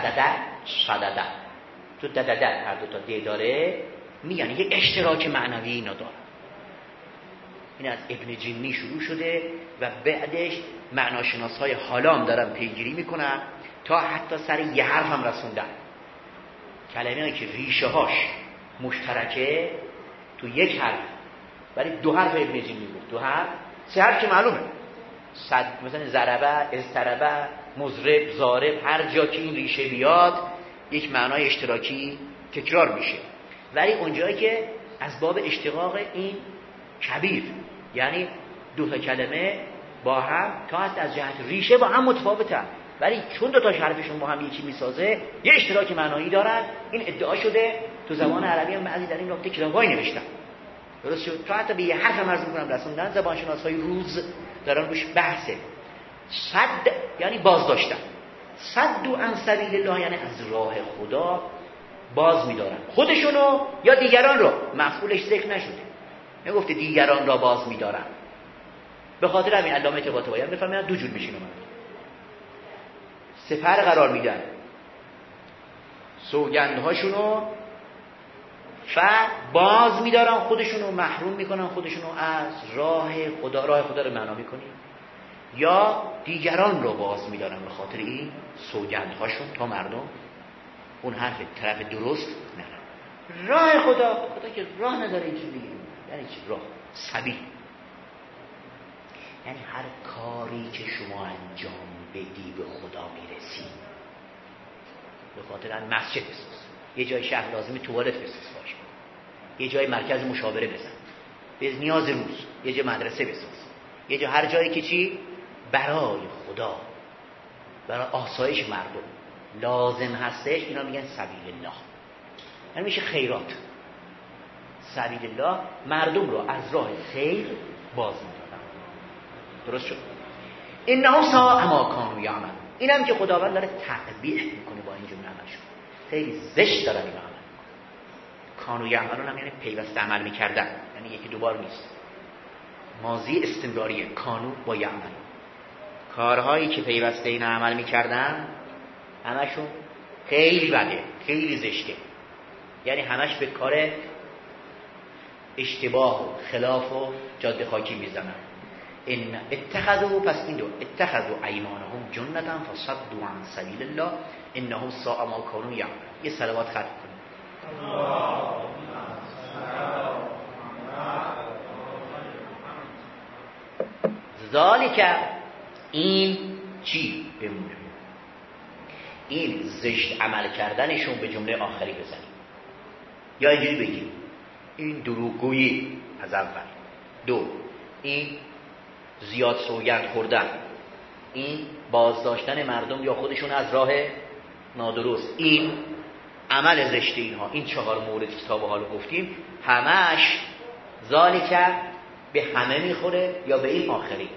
صدده تو ددده هر دو تا دی داره، میگن یه اشتراک معنوی اینا داره. این از ابن جنی شروع شده و بعدش معناشناس‌های حالام دارن پیگیری میکنن تا حتی سر یه حرف هم رسوندن. کلمه‌ای که ریشه هاش مشترکه تو یک حرف، ولی دو حرف ابن جنی بود، دو حرف، سه حرف که معلومه. صد مثلا ضربه، اضطربه، مضرب، ضارب، هر جا که این ریشه بیاد یک معنای اشتراکی تکرار میشه. ولی اونجایی که از باب اشتقاق این کبیر، یعنی دو تا کلمه با هم تا از جهت ریشه با هم متفاوتن، ولی چون دو تا حرفشون با هم یکی میسازه یه اشتراک معنایی دارن. این ادعا شده تو زبان عربی هم بعضی در این رابطه کتابای نوشتن. درست شد؟ تا حتی به یه حرف هم عرض می‌کنم رسوندن. زبانشناس‌های روز دارن روش بحثه. صد یعنی بازداشتن. صدوا عن سبیل الله یعنی از راه خدا باز می‌دارن خودشونو یا دیگران رو. مفعولش ذکر نشده، نگفته دیگران را باز می‌دارن. به خاطر همین علامه طباطبایی می‌فهمن دو جور میشینه، سپر قرار میدن سوگندهاشونو باز می‌دارن خودشونو، محروم میکنن خودشونو از راه خدا. راه خدا رو معنا میکنیم یا دیگران رو باز می‌دارن به خاطر این سوگندهاشون تا مردم اون حرف طرف درست نرن. راه خدا که راه نداره اینجوری دیگه. یعنی چی راه؟ سبیل. یعنی هر کاری که شما انجام بدی به خدا میرسی. به خاطر ان مسجد بساز، یه جای شهر لازمه توالت بساز باشه، یه جای مرکز مشاوره بزن به نیاز روز، یه جای مدرسه بساز، یه جا هر جایی که چی برای خدا، برای آسایش مردم لازم هستش، اینا میگن سبیل الله. یعنی میشه خیرات. سبیل الله مردم رو از راه خیر باز می‌دارن. درست شد؟ انه ساء ما کانوا یعملون. اینم که خداوند داره تقبیح میکنه با این جمله عملشون. خیلی زشت دارن این عمل. کانوا یعملون هم یعنی پیوسته عمل میکردن، یعنی یکی دو بار نیست، ماضی استمراریه. کانوا با یعملون، کارهایی که پیوسته این عمل میکردن همشون خیلی بده، خیلی زشته. یعنی همش به کار اشتباه و خلاف و جاده خاکی میزنن. ان اتخذوا، پس این دو اتخذوا ایمانهم جنتا فصدوا عن سبیل الله انهم ساء ما کانوا یعملون. یه صلوات ختم کنیم. ذالک، این چی بمونه؟ این زشت عمل کردنشون به جمله آخری بزنیم یا اینجوری بگیم این دروغگویی از اول. دو، این زیاد سوگند خوردن، این بازداشتن مردم یا خودشون از راه نادرست، این عمل زشت اینها. این چهار مورد که تا به حال گفتیم همش ذالک به همه میخوره یا به این آخری.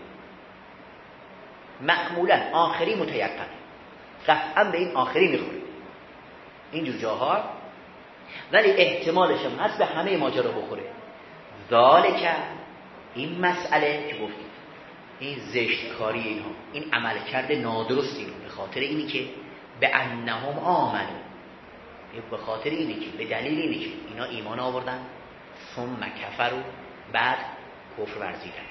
معمولا آخری متیقنه، قطعا به این آخری میخوره اینجور جاها، ولی احتمالش هم هست به همه ماجرا بخوره. ذالک، این مسئله که گفتیم، این زشتکاری اینها، این عملکرد نادرست اینها، به خاطر اینی که به انهم آمنو، به خاطر اینی که به دلیل اینی که اینا ایمان آوردن، ثم کفروا، بعد کفر ورزیدن،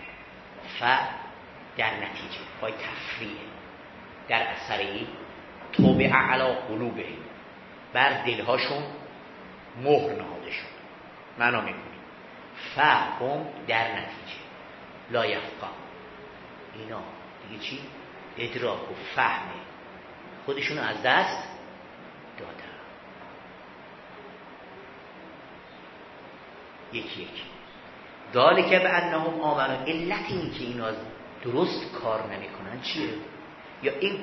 در نتیجه پای تفریح در اثر این طبع علی قلوبهم، بر دلهاشون مهر نهاده شد. معنا میکنیم فهم، در نتیجه لا یفقه، اینا دیگه چی؟ ادراک و فهم خودشونو از دست دادن. یکی ذالک بانهم آمنوا، علت اینی که اینا درست کار نمیکنن چیه؟ یا این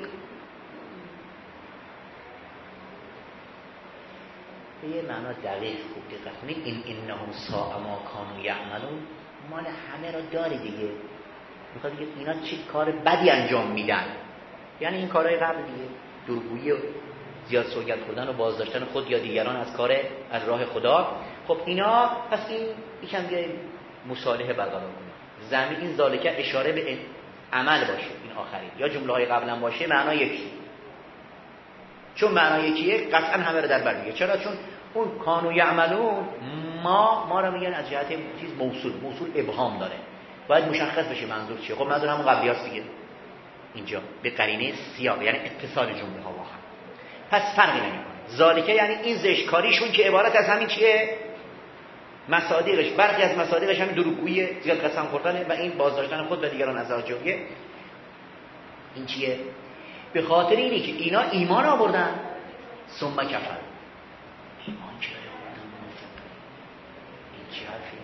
به یه معنا دقیق خوب دقت کنید، این انهم ساء ما کانوا یعملون مال همه را داره دیگه. میخواد دیگه اینا چه کار بدی انجام میدن، یعنی این کارهای قبل دیگه، دروغگویی و زیاد سوگند خوردن و بازداشتن خود یا دیگران از راه خدا. خب اینا پس این یکم دیگه مصالحه برقرار کنه. زمین این ذالکه اشاره به عمل باشه، این آخری یا جمله های قبلا باشه، معنا یکی. چون معنا یکیه قطعا همه رو در بر میگیره. چرا؟ چون اون کانوا یعملون ما رو میگن از جهت چیز موصول ابهام داره، باید مشخص بشه منظور چیه. خب منظور همون قبلیاست دیگه اینجا به قرینه سیاق، یعنی اتصال جمله ها با هم. پس فرقی نمیکنه. ذالکه یعنی این زشتکاریشون که عبارت از همین چیه؟ مصادیقش، برخی از مصادیقش همین دروغگویی، زیاد قسم خوردن و این بازداشتن خود و دیگران از آجویه. این چیه؟ به خاطر اینی که اینا ایمان آوردن ثم کفر، ایمان چه آوردن منافق. این چه حرفی؟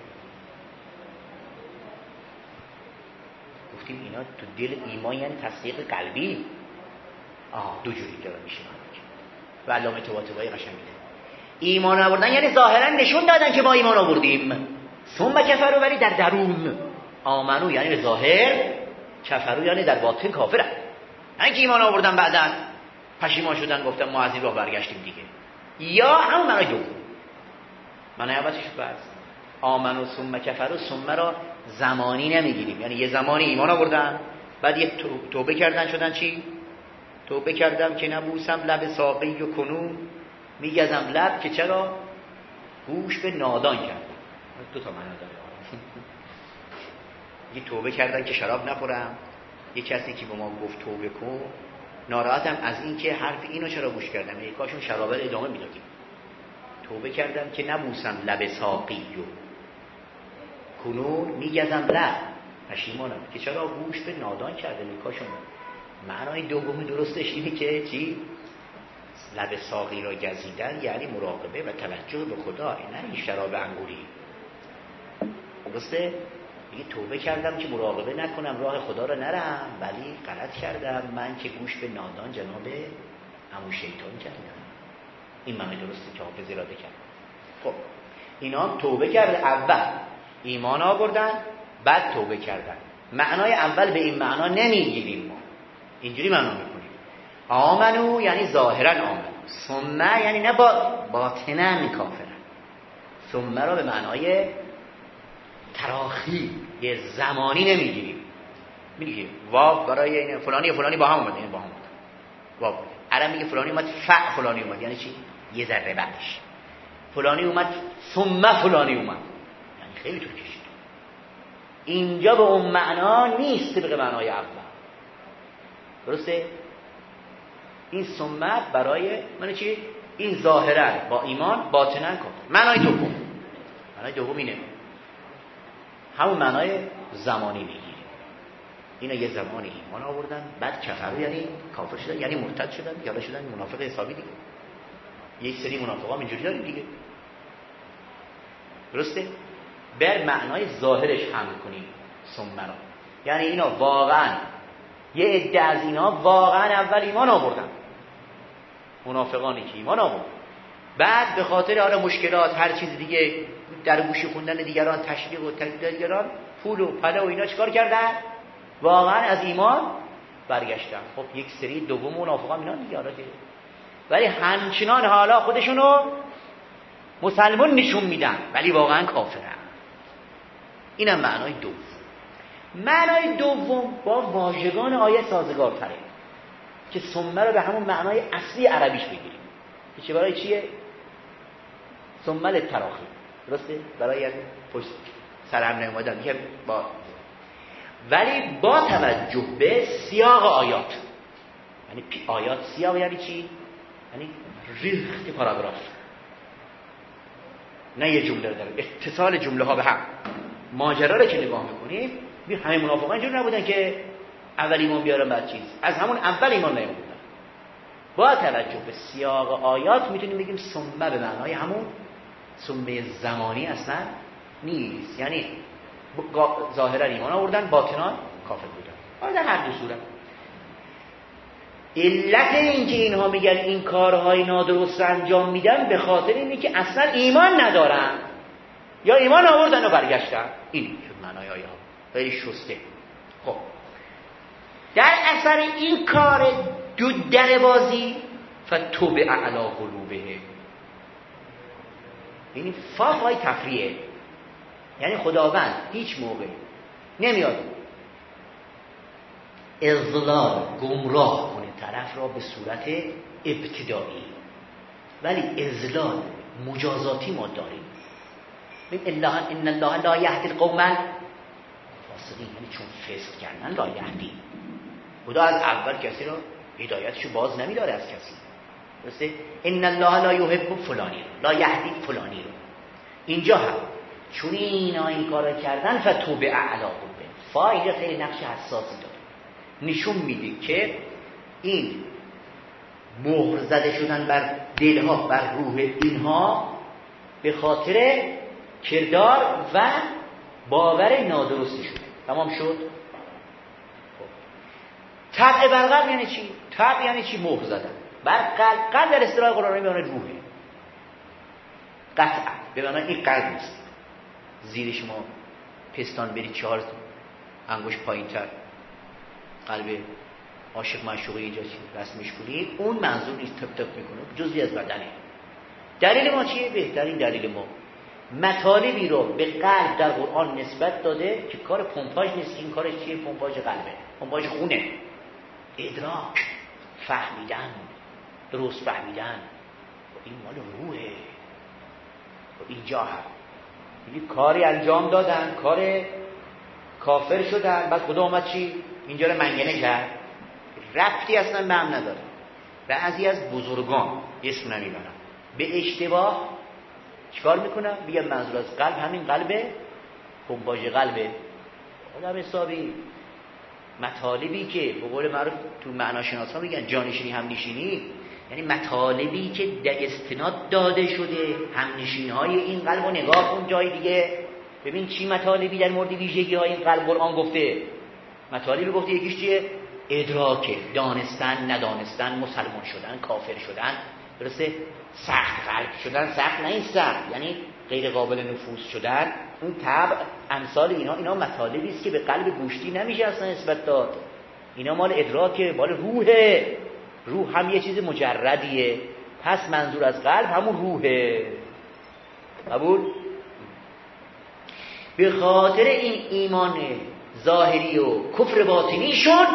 گفتیم اینا تو دل ایمان یعنی تصدیق قلبی. دو جوری داره میشه و علامه طباطبایی قشنگ میگه ایمان آوردن یعنی ظاهرا نشون دادن که ما ایمان آوردیم، ثم کفروا ولی در درون، آمنو یعنی ظاهر، کفروا یعنی در باطن کافرن. نه اینکه ایمان آوردن بعدن پشیمان شدن گفتن ما از این راه برگشتیم دیگه. یا همون معنای دوم. معنای اولش بس آمن و ثم کفر و ثم را زمانی نمیگیریم، یعنی یه زمانی ایمان آوردن بعد یه توبه کردن شدن چی؟ توبه کردم که نبوسم لب ساقی و کنون میگزم لب که چرا گوش به نادان کردم. دو تا معنا داره. یه توبه کردن که شراب نخورم، یه کسی که به ما گفت توبه کن، ناراحتم از این که حرف اینو چرا گوش کردم، یه کاشون شراب رو ادامه میدادیم. توبه کردم که نبوسم لب ساقی و کنون میگزم لب، پشیمانم که چرا گوش به نادان کردم. یه کاشون معنای دومی درستش اینه که چی؟ لب ساقی را گزیدن یعنی مراقبه و توجه به خدا، نه این شراب انگوری. درسته؟ دیگه توبه کردم که مراقبه نکنم، راه خدا را نرم، ولی غلط کردم من که گوش به نادان جناب عمو شیطان کردم. این معنی درسته که حافظ اراده کرد. خب اینا توبه کرد، اول ایمان آوردن بعد توبه کردن. معنای اول به این معنا نمیگیریم ما، اینجوری معنا میکنیم آمنو یعنی ظاهرا آمنو، ثم یعنی نه باطنا کافرن. ثم را به معنای تراخی یه زمانی نمیگیریم، میگیم واو برای این فلانی با هم اومد، یعنی با هم اومد واو. عرب میگه فلانی اومد فلانی اومد، یعنی چی؟ یه ذره بعدش. فلانی اومد ثم فلانی اومد، یعنی خیلی طول کشید. اینجا به اون معنا نیست به معنای اول. درسته؟ این ثم برای معنی چی؟ این ظاهرا با ایمان باطنا کافر. معنای دوم اینه، همون معنای زمانی میگیریم. اینا یه زمانی ایمان آوردن بعد کفر، یعنی کافر شدن، یعنی مرتد شدن، یا شدن منافق حسابی دیگه. یک سری منافقا اینجوری داریم دیگه. درسته؟ بر معنای ظاهرش حمل کنیم ثم را، یعنی اینا واقعا یه عده از اینا واقعا اول ایمان آوردن، منافقانی که ایمان آوردن، بعد به خاطر مشکلات هر چیز دیگه در گوش خوندن دیگران، تشویق و تکذیب دیگران، پول و پله و اینا چیکار کردن؟ واقعا از ایمان برگشتن. خب یک سری دوم منافقان اینا دیگه ولی همچنان حالا خودشونو مسلمان نشون میدن ولی واقعا کافرن. اینم معنای دوم. معنای دوم با واژگان آیه سازگارتره که ثم رو به همون معنای اصلی عربیش بگیریم که چه برای چیه؟ ثم للتراخی. درسته؟ برای پشت سرم نمودن میگم با، ولی با توجه به سیاق آیات. یعنی آیات سیاق یعنی چی؟ یعنی ریخت پاراگراف، نه یه جمله داره، اتصال جمله ها به هم. ماجرا رو که نگاه میکنیم همه منافقان اینجور نبودن که اول ایمان بیارن بعد چیز، از همون اول ایمان نیاوردن. با توجه به سیاق آیات میتونیم بگیم ثم به معنای همون ثم زمانی اصلا نیست، یعنی ظاهرا ایمان آوردن باطنا کافر بودن. در هر دو صورت علت این که اینها میگن این کارهای نادرست انجام میدن به خاطر اینه که اصلا ایمان ندارن یا ایمان آوردن و برگشتن. این شد معنای آیه ها، خیلی شسته. خب در اثر این کار دو در بازی فتوب اعلا قلوبه، یعنی فای تفریه، یعنی خداوند هیچ موقع نمیاد اضلال گمراه کنه طرف را به صورت ابتدایی، ولی اضلال مجازاتی ما داریم. ان الله لا یهدی القوم الفاسقین، یعنی چون فسق کردن لا یهدی، خدا از اول کسی را هدایتشو باز نمیداره از کسی. درسته؟ ان الله لا یحب فلانی لا یهدی فلانی رو. اینجا هم چون اینا این کارو کردن فتوب اعلا قلوبه، فا اینجا خیلی نقش حساسی داره، نشون میده که این مهر زده شدن بر دلها، بر روح اینها به خاطر کردار و باور نادرستشون. تمام شد. طبع بر قلب یعنی چی؟ طبع یعنی چی؟ مهر زدن بر قلب. قلب در اصطلاح قرآنی به معنی روحه، قطعا به معنی این قلب نیست. زیر شما پستان برید 4 انگشت پایین‌تر قلب عاشق معشوقه اینجا رسمش کنید، اون منظور نیست. تپ تپ میکنه، جزئی از بدنه. دلیل ما چیه؟ بهترین دلیل ما مطالبی رو به قلب در قرآن نسبت داده که کار پمپاژ نیست. این کارش چیه؟ پمپاژ قلبه، پمپاژ خونه، ادراک، فهمیدن، درست فهمیدن. این مال روحه. اینجا هم یه کاری انجام دادن، کار کافر شدن، بعد خدا اومد چی؟ اینجا رو منگنه کرد. ربطی اصلا به هم نداره. بعضی از بزرگان اسم نمیبرم به اشتباه چیکار میکنن؟ میگن منظور از قلب همین قلبه، پمپاژ قلبه. آدم حسابی مطالبی که به قول معروف تو معناشناسا میگن جانشینی همنشینی، یعنی مطالبی که در استناد داده شده همنشین‌های این قلب رو نگاه کن جای دیگه، ببین چی مطالبی در مورد ویژگی‌های این قلب قرآن گفته. مطالبی گفته یکیش چیه؟ ادراک، دانستن، ندانستن، مسلمان شدن، کافر شدن، درسته؟ سخت قلب شدن، سخت نه این سخت یعنی غیر قابل نفوذ شدن، اون طبع، امثال اینا مطالبی است که به قلب گوشتی نمیشه اصلا نسبت داد. اینا مال ادراکه، مال روحه. روح هم یه چیز مجردیه، پس منظور از قلب همون روحه. قبول؟ به خاطر این ایمان ظاهری و کفر باطنیشون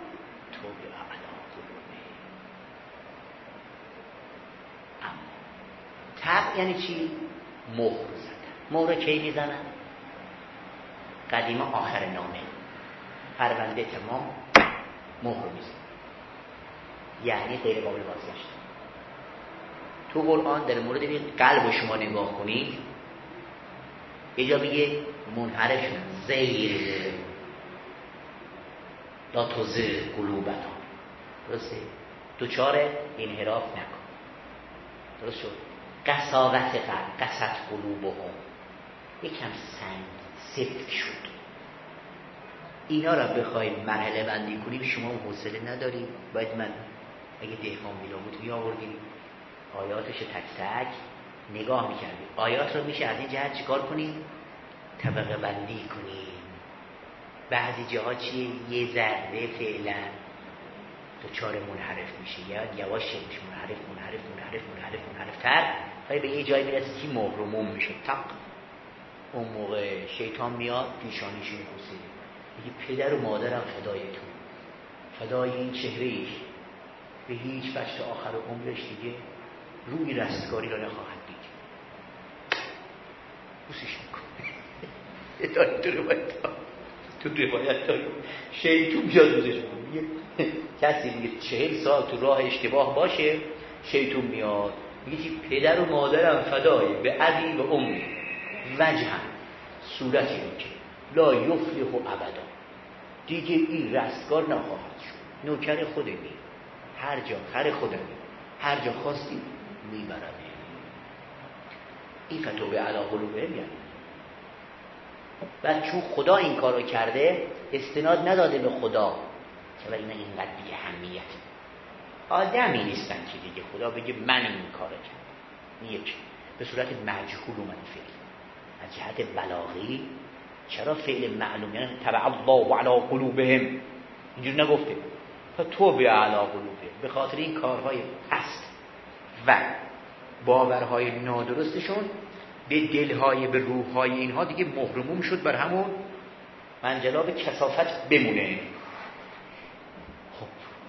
طبع یعنی چی؟ مهر زدن. مهر کی میزنن؟ قدیما آخر نامه پرونده تمام مهر میزنن، یعنی غیر قابل بازگشت. تو قرآن در مورد قلب شما نگاه کنید، یه جا میگه منحرف شدن، زیر لا تزغ قلوبنا، درسته؟ دوچار انحراف نکن، درست شد؟ قساوت قلب، قسوت قلوبهم، یکم سفت شد. اینا را بخوایم مرحله بندی کنیم شما حوصله نداریم. باید من اگه دهقان بیلا بود میآوردیم آیاتش تک تک نگاه میکردیم. آیات رو میشه از این جهت چیکار کنیم؟ طبقه بندی کنیم. بعضی جاها چیه؟ یه ذره فعلا دوچار منحرف میشه، یا یواش میشه منحرف تر تا به یه جایی میرسه که مغرموم میشه. تق اون موقع شیطان میاد پیشانیشون بوسه، میگه پدر و مادرم فدای تو، فدای این چهره‌ای به هیچ وجه تا آخر عمرش دیگه روی رستگاری را نخواهد دید. بوسش میکنه. تو روایت داری شیطان بیاد بوسش میکنه. کسی میگه 40 سال تو راه اشتباه باشه، شیطان میاد میگه پدر و مادرم فدای به ابی و امی وجهن، صورتی رو که لا یفلح ابدا، دیگه این رستگار نخواهد شد. نوکر خودمی، هر جا خر خودمی، هر جا خواستی میبرمه. این فتوه علی قلوبهم یعنی بعد چون خدا این کارو کرده استناد نداده به خدا که برای اینقدر بی اهمیت. آدمی نیستن که دیگه خدا بگه من این کارو کردم. یک به صورت مجهول اومد فعل. از جهت بلاغی چرا فعل معلوم؟ یعنی تبع الله علی قلوبهم اینجور نگفته، فتوه علی قلوبهم، به خاطر این کارهای پست و باورهای نادرستشون به دلهای، به روحهای اینها دیگه محرموم شد، بر همون منجلاب کثافت بمونه. خب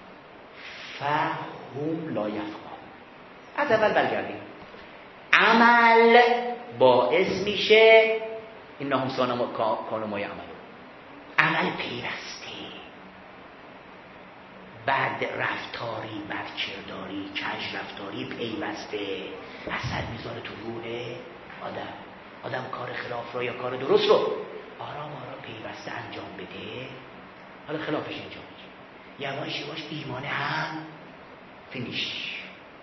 فهم لا یفقه. از اول برگردیم. عمل باعث میشه اینهم کانوا ما یعملون. عمل پیوسته، بعد رفتاری، بعد کرداری، کج رفتاری پیوسته اثر میذاره تو روح آدم کار خلاف رو یا کار درست رو آرام پیوسته انجام بده، حالا خلافش انجام بده، یواش یواش ایمان هم فینیش.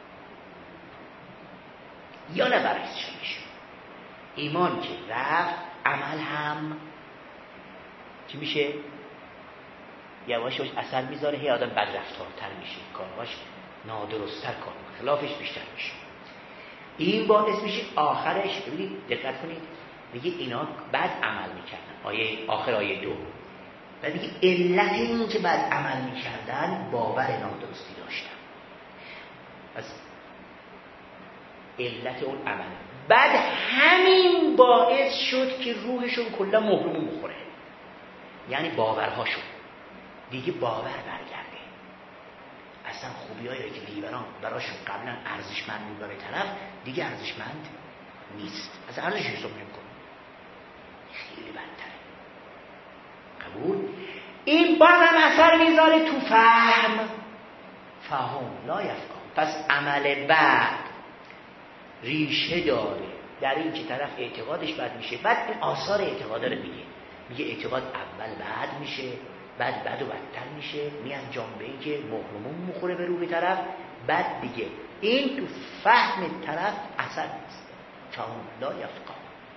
یا نه برعکسش میشه، ایمان که رفت عمل هم چی میشه؟ یواش یواش اثر میذاره، هی آدم بد رفتارتر میشه، کارهاش نادرست‌تر کار میکنه، خلافش بیشتر میشه. این باعث میشه آخرش، ببینید دقت کنید، میگه اینا بعد عمل میکردن، آخر آیه 2 و میگه علت این که بعد عمل میکردن باور نادرستی داشتن. پس علت اون عمل. بعد همین باعث شد که روحشون کلا محروم بخوره، یعنی باورهاشون دیگه باور برگرده. اصلا خوبیایی که لیبرال براشون قبلا ارزشمند بود برای طرف دیگه ارزشمند نیست، از ارزشش حساب نمی‌کنه، خیلی بدتره. قبول؟ این بازم اثر میذاره تو فهم لا یفقه. پس عمل بعد ریشه داره در این که طرف اعتقادش بد میشه، بعد این آثار اعتقاد رو میگه اعتقاد اول بد میشه، بعد بد و بدتر میشه، میانجام به این که محرومون مخوره به روح طرف، بعد دیگه این تو فهم طرف اثر نیست. فهم لا یفقه.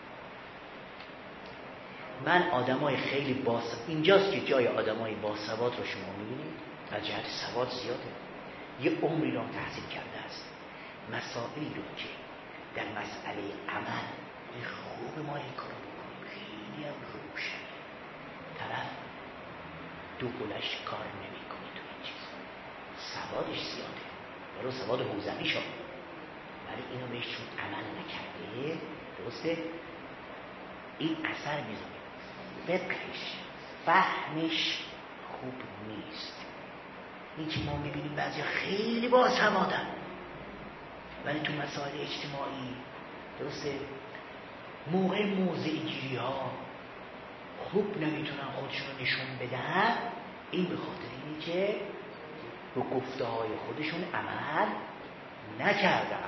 من آدمای خیلی اینجاست که جای آدمای باسواد رو شما میبینید، از جهت سواد زیاده، یه عمری رو تحصیل کرده است، مسائلی رو که در مسئله عمل خوب ما این کارو بکنیم خیلی هم روشن، طرف دو قلش کار نمی کنه تو این چیز، سوادش زیاده برای سواد حوزوی شد، ولی اینو بهش چون عمل نکرده، درسته؟ این اثر میذاره، فقهش فهمش خوب نیست. این که ما میبینیم بعضی خیلی باسوادن ولی تو مسائل اجتماعی، درسته، موقع موضع گیری ها خوب نمیتونن خودشون رو نشون بدن. این به خاطر اینه که به گفته های خودشون عمل نکردن،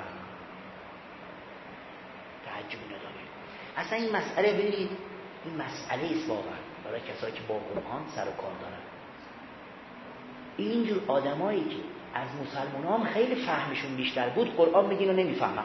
تعجبی نداره. اصلا این مسئله ببینید، این مسئله است واقعا برای کسایی که با قرآن سر و کار دارن. اینجور آدمایی که از مسلمان هم خیلی فهمشون بیشتر بود، قرآن میگین و نمیفهمن،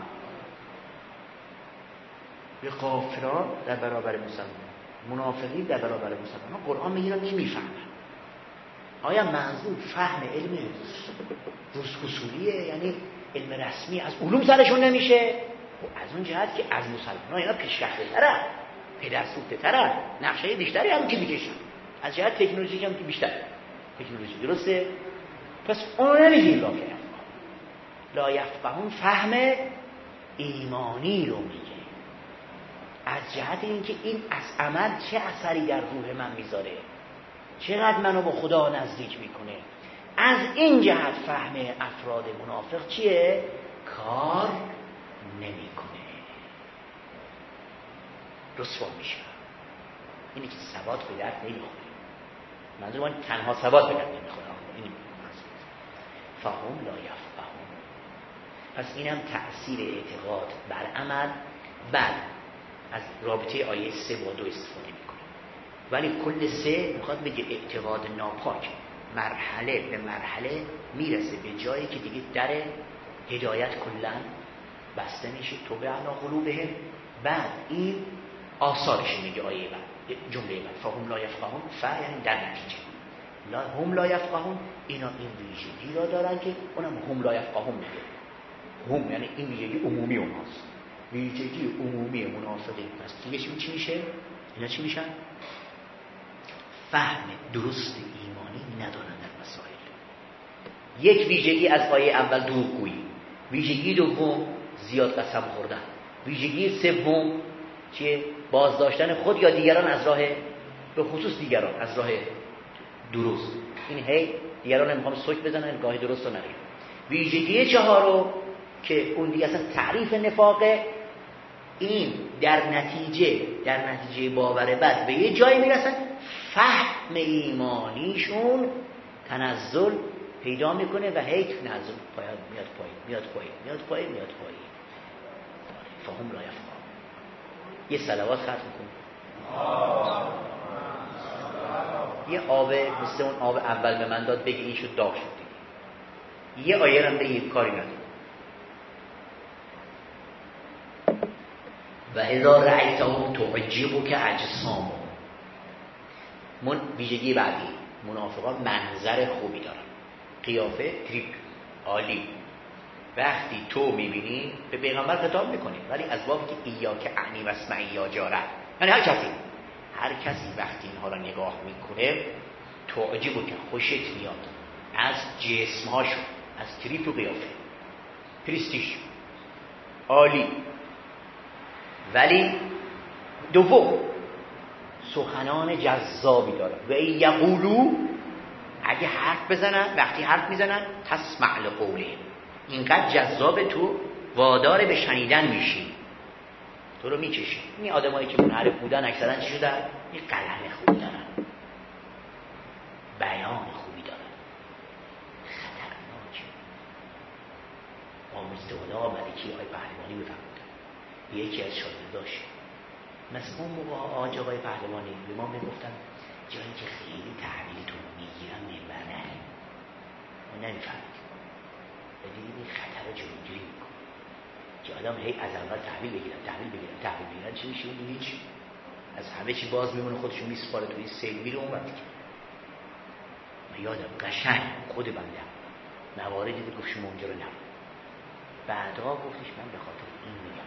به کافران در برابر مسلمان، منافقین در برابر مسلمان قرآن میگین و نمیفهمن. آیا منظور فهم علم اصولیه، یعنی علم رسمی از علوم سرشون نمیشه؟ از اون جهت که از مسلمان ها اینا پیشرفته ترن، پدرسوخته ترن، نقشه بیشتری هم که میکشن، از جهت تکنولوژی هم که بیشتر تکنولوژی، درسته؟ پس اون نمیگیم لا یفقهون فهم ایمانی رو میگه، از جهت اینکه این از عمل چه اثری در روح من میذاره، چقدر منو با خدا نزدیک میکنه. از این جهت فهم افراد منافق چیه؟ کار نمیکنه، رسوا میشه. اینی که سواد به درد نمیخوره. منظور من تنها سواد به درد نمیخوره، این فهم لا یفقهون. پس اینم تأثیر اعتقاد بر عمل. بعد از رابطه آیه 3 با 2 استفاده میکنه، ولی کل 3 میخواد بگه اعتقاد ناپاک مرحله به مرحله میرسه به جایی که دیگه در هدایت کلا بسته میشه، تو به علا قلوبهم. بعد این آثارش میگه آیه بعد، جمله بعد فهم لا یفقهون، یعنی در نتیجه هم لا یفقهون، اینا این ویژگی را دارن که اونم هم لا یفقهون میگه. هم یعنی این ویژگی عمومی اوناست، ویژگی عمومی منافقین. پس دیگه چی میشه؟ اینا چی میشن؟ فهم درست ایمانی ندارن در مسائل. یک ویژگی از آیه اول دروغگویی، ویژگی دوم زیاد قسم خوردن، ویژگی سوم که بازداشتن خود یا دیگران از راه، به خصوص دیگران از راه درست. این هی دیگران میخوام سوک بزنن گاهی درست رو نریم. ویژگی چهارم که اون دیگه اصلا تعریف نفاقه، این در نتیجه باور بد به یه جایی میرسن فهم ایمانیشون تنزل پیدا میکنه و هی تنزل میاد پایین. فهم لا یفقهون. یه صلوات ختم کن. یه آب مثل اون آب اول به من داد، بگی این شد داغ شد دیگه. یه آیه هم بگی کاری نداره. و اذا رأیتهم تعجبک اجسامهم. ویژگی بعدی، منافقان منظر خوبی دارن، قیافه تریپ عالی. وقتی تو میبینی به پیغمبر خطاب میکنی، ولی از بابی که ایاک اعنی واسمعی یا جاره، یعنی هر کسی وقتی اینها را نگاه میکنه تعجبک، خوشت میاد از جسمهاشون، از تریپ و قیافه، پرستیژ عالی. ولی دوم سخنان جذابی دارن و یقولو، اگه حرف بزنن، وقتی حرف میزنن تسمع لقوله، اینقدر جذاب تو وادار به شنیدن میشی، تو رو میکشی. این آدمایی که منحرف بودن اکثرا چی شدن؟ یه قلم خوبی دارن، بیان خوبی دارن. خطرناکه. آموزده خدا ملکی آقای پهلوانی بفرمودن، یکی از شاگرداش مثل اون موقع آقای پهلوانی به ما میگفتن جایی که خیلی تحویلتون میگیرن منبر نریم، ما نمیفهمید و دیدیم این خطر رو جلوگیری میکنه که آدم هی از اول تحویل بگیرن چی میشه؟ هیچ، از همه چی باز میمونه، خودشون میسپاره توی سیل میره اون وقت. من یادم قشنگ خود بنده مواردی دیده گفت شما اونجا رو نبود، بعدها گفتش من به خاطر این میگم.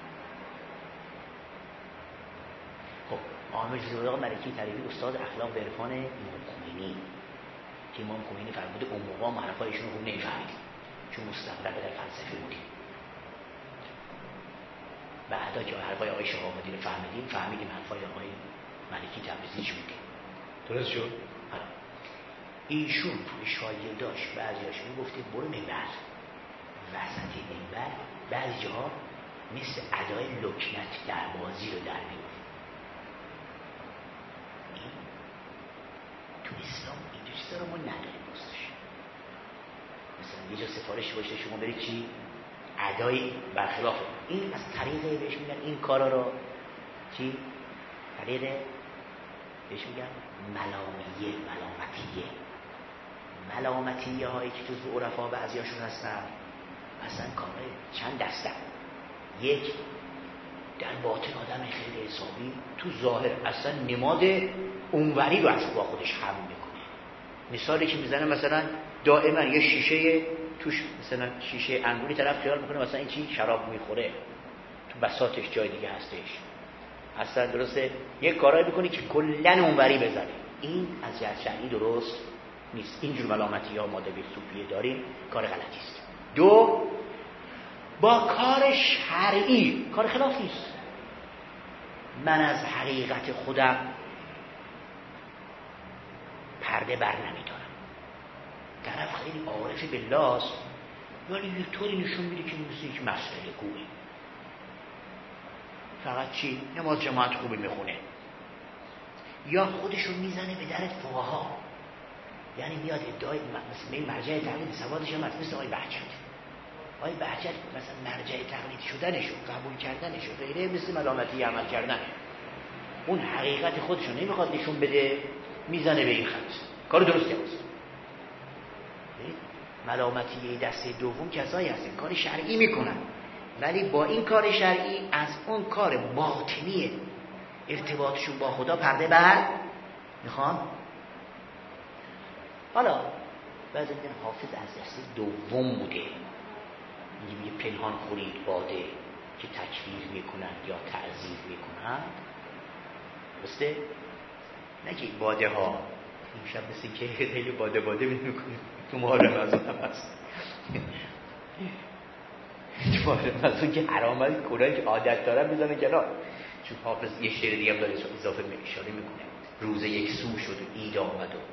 خب آمد زیاد آقا ملکی طریقی استاد اخلاق و عرفان امام خمینی که امام خمینی فرموده اون موقع ما حرفایشون رو خوب نمی‌فهمیدیم چون مستقر در فلسفه بودیم، بعدا که حرفای آقای شهاب‌الدین رو فهمیدیم حرفای آقای ملکی تبریزی چی بوده. درست شد؟ ایشون توی شاگرداش بعضیاش میگفته برو منبر، وسط منبر بعضی جاها مثل ادای لکنت در بازی رو در می‌آورد. تو اسلام این چیزا رو ما نداریم دوستش. مثلا یه جا سفارش باشه شما برید چی؟ ادای برخلاف این از طریقه بهش میگن این کارا رو چی؟ طریقه بهش میگن ملامتیه هایی که تو عرفا بعضیاشون هستن مثلا کارهای چند دسته. یک، در باطن آدم خیلی حسابی، تو ظاهر اصلا نماد اونوری رو از با خودش حمل میکنه. مثالی که میزنه مثلا دائما یه شیشه توش مثلا شیشه انگوری طرف خیال میکنه مثلا این چی شراب میخوره، تو بساطش جای دیگه هستش. اصلا درسته یک کارایی میکنه که کلا اونوری بزنه. این از جهت شرعی درست نیست. اینجور ملامتی ها ما در صوفیه داریم، کار غلطی است. دو، با کار شرعی کار خلاف نیست. من از حقیقت خودم پرده بر نمیدارم. طرف خیلی عارف بالله است ولی یه طوری نشون میده که مثل یک مسئله خوبه، فقط چی؟ نماز جماعت خوبی میخونه یا خودشو میزنه به در فقها، یعنی میاد ادعای مثل این مرجع تقلید سوادش هم مثل آقای بهجت مثلا مرجع تقلید شدنشو قبول کردنشو غیره مثل ملامتی عمل کردن، اون حقیقت خودشو نمیخواد نشون بده، میزنه به این خط. کار درستی هست. ملامتی دسته دوم کسایی هستن کار شرعی میکنن ولی با این کار شرعی از اون کار باطنی ارتباطشون با خدا پرده بر میخوان. حالا بعضی میگن حافظ از دسته دوم بوده، یه پنهان خورید باده که تکفیر میکنن یا تعذیب میکنن. درسته؟ نه که باده ها این شب مثل که خیلی باده میکنه تو محرم از اون هم هست تو محرم از اون که حرام هست کنایی که عادت دارن بزنه کنار. چون حافظ یه شعر دیگه هم داره اضافه اشاره میکنه روز یک سو شد و عید آمد و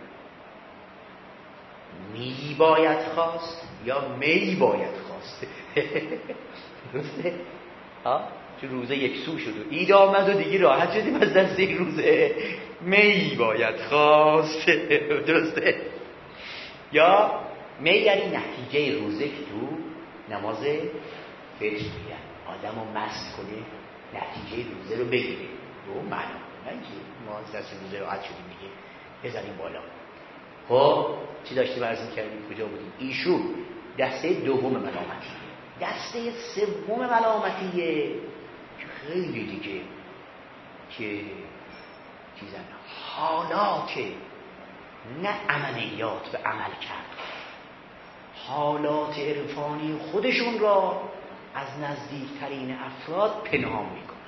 می باید خواست یا می باید خواست. درسته؟ چون روزه یک سو شد و عید آمد و دیگه راحت شدیم از دست یک روزه می باید خواست. درسته؟ یا می یعنی نتیجه روزه که تو نماز فجر میگن آدم رو مست کنه نتیجه روزه رو بگیره رو معنا، نه اینکه ما از دست روزه راحت شدیم دیگه بزنیم بالا. خب چی داشتیم عرض کردیم؟ کجا بودیم؟ ایشون دسته دوم ملامتی. دسته سوم ملامتیه که خیلی دیگه که چیزن حالات نه عملیات و عمل کرد، حالات عرفانی خودشون را از نزدیکترین افراد پنهان میکنن.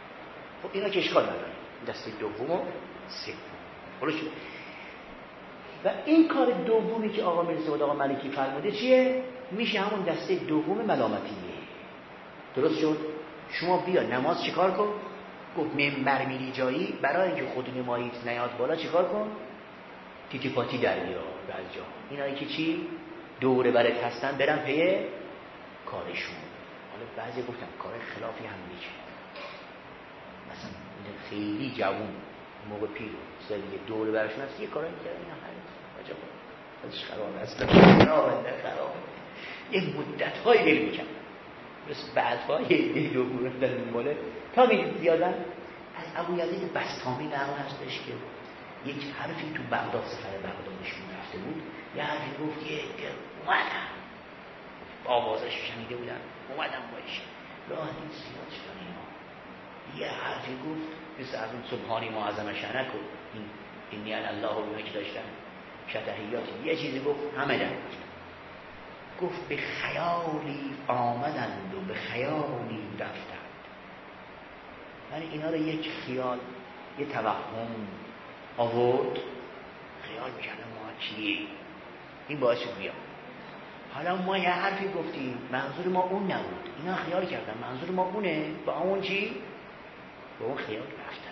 خب اینا که اشکال نداره، دسته دوم و سوم. و این کار دومی که آقا میرزا آقا ملکی فرموده چیه؟ میشه همون دسته دوم ملامتیه. درست شد؟ شما بیا نماز چیکار کن؟ گفت منبر میری جایی برای اینکه خود نماییت نیاد بالا چیکار کن؟ تیتی پاتی در بیار از جا. اینایی که چی؟ دوره برت هستن برن پی کارشون. حالا بعضی گفتم کار خلافی هم میشه. مثلا خیلی جوون موقع پیر سر دیگه دوره برشون هست یه کارایی میکردن اینا هست عجب ازش خراب اصلا خراب یه مدت‌های دل میکرد بس بعدها یه دی دو گروه در این باله تا میگه زیادن از ابو یزید بسطامی نقل هستش که یک حرفی تو بغداد سفر بغدادشون رفته بود یه حرفی گفت که اومدم آوازش شنیده بودم اومدم باشه راهی زیاد شدن اینا یه حرفی گفت مثل از اون سبحانی معظم شنک و این اینی الله و اینا که داشتن شتحیاتی یه چیزی گفت همه در گفت به خیالی آمدند و به خیالی رفتند. یعنی اینا رو یک خیال یه توهم آورد خیال میکردن ما چیه این باعث شد بیام. حالا ما یه حرفی گفتیم منظور ما اون نبود اینا خیال کردن منظور ما اونه با اون چی؟ با اون خیال رفتن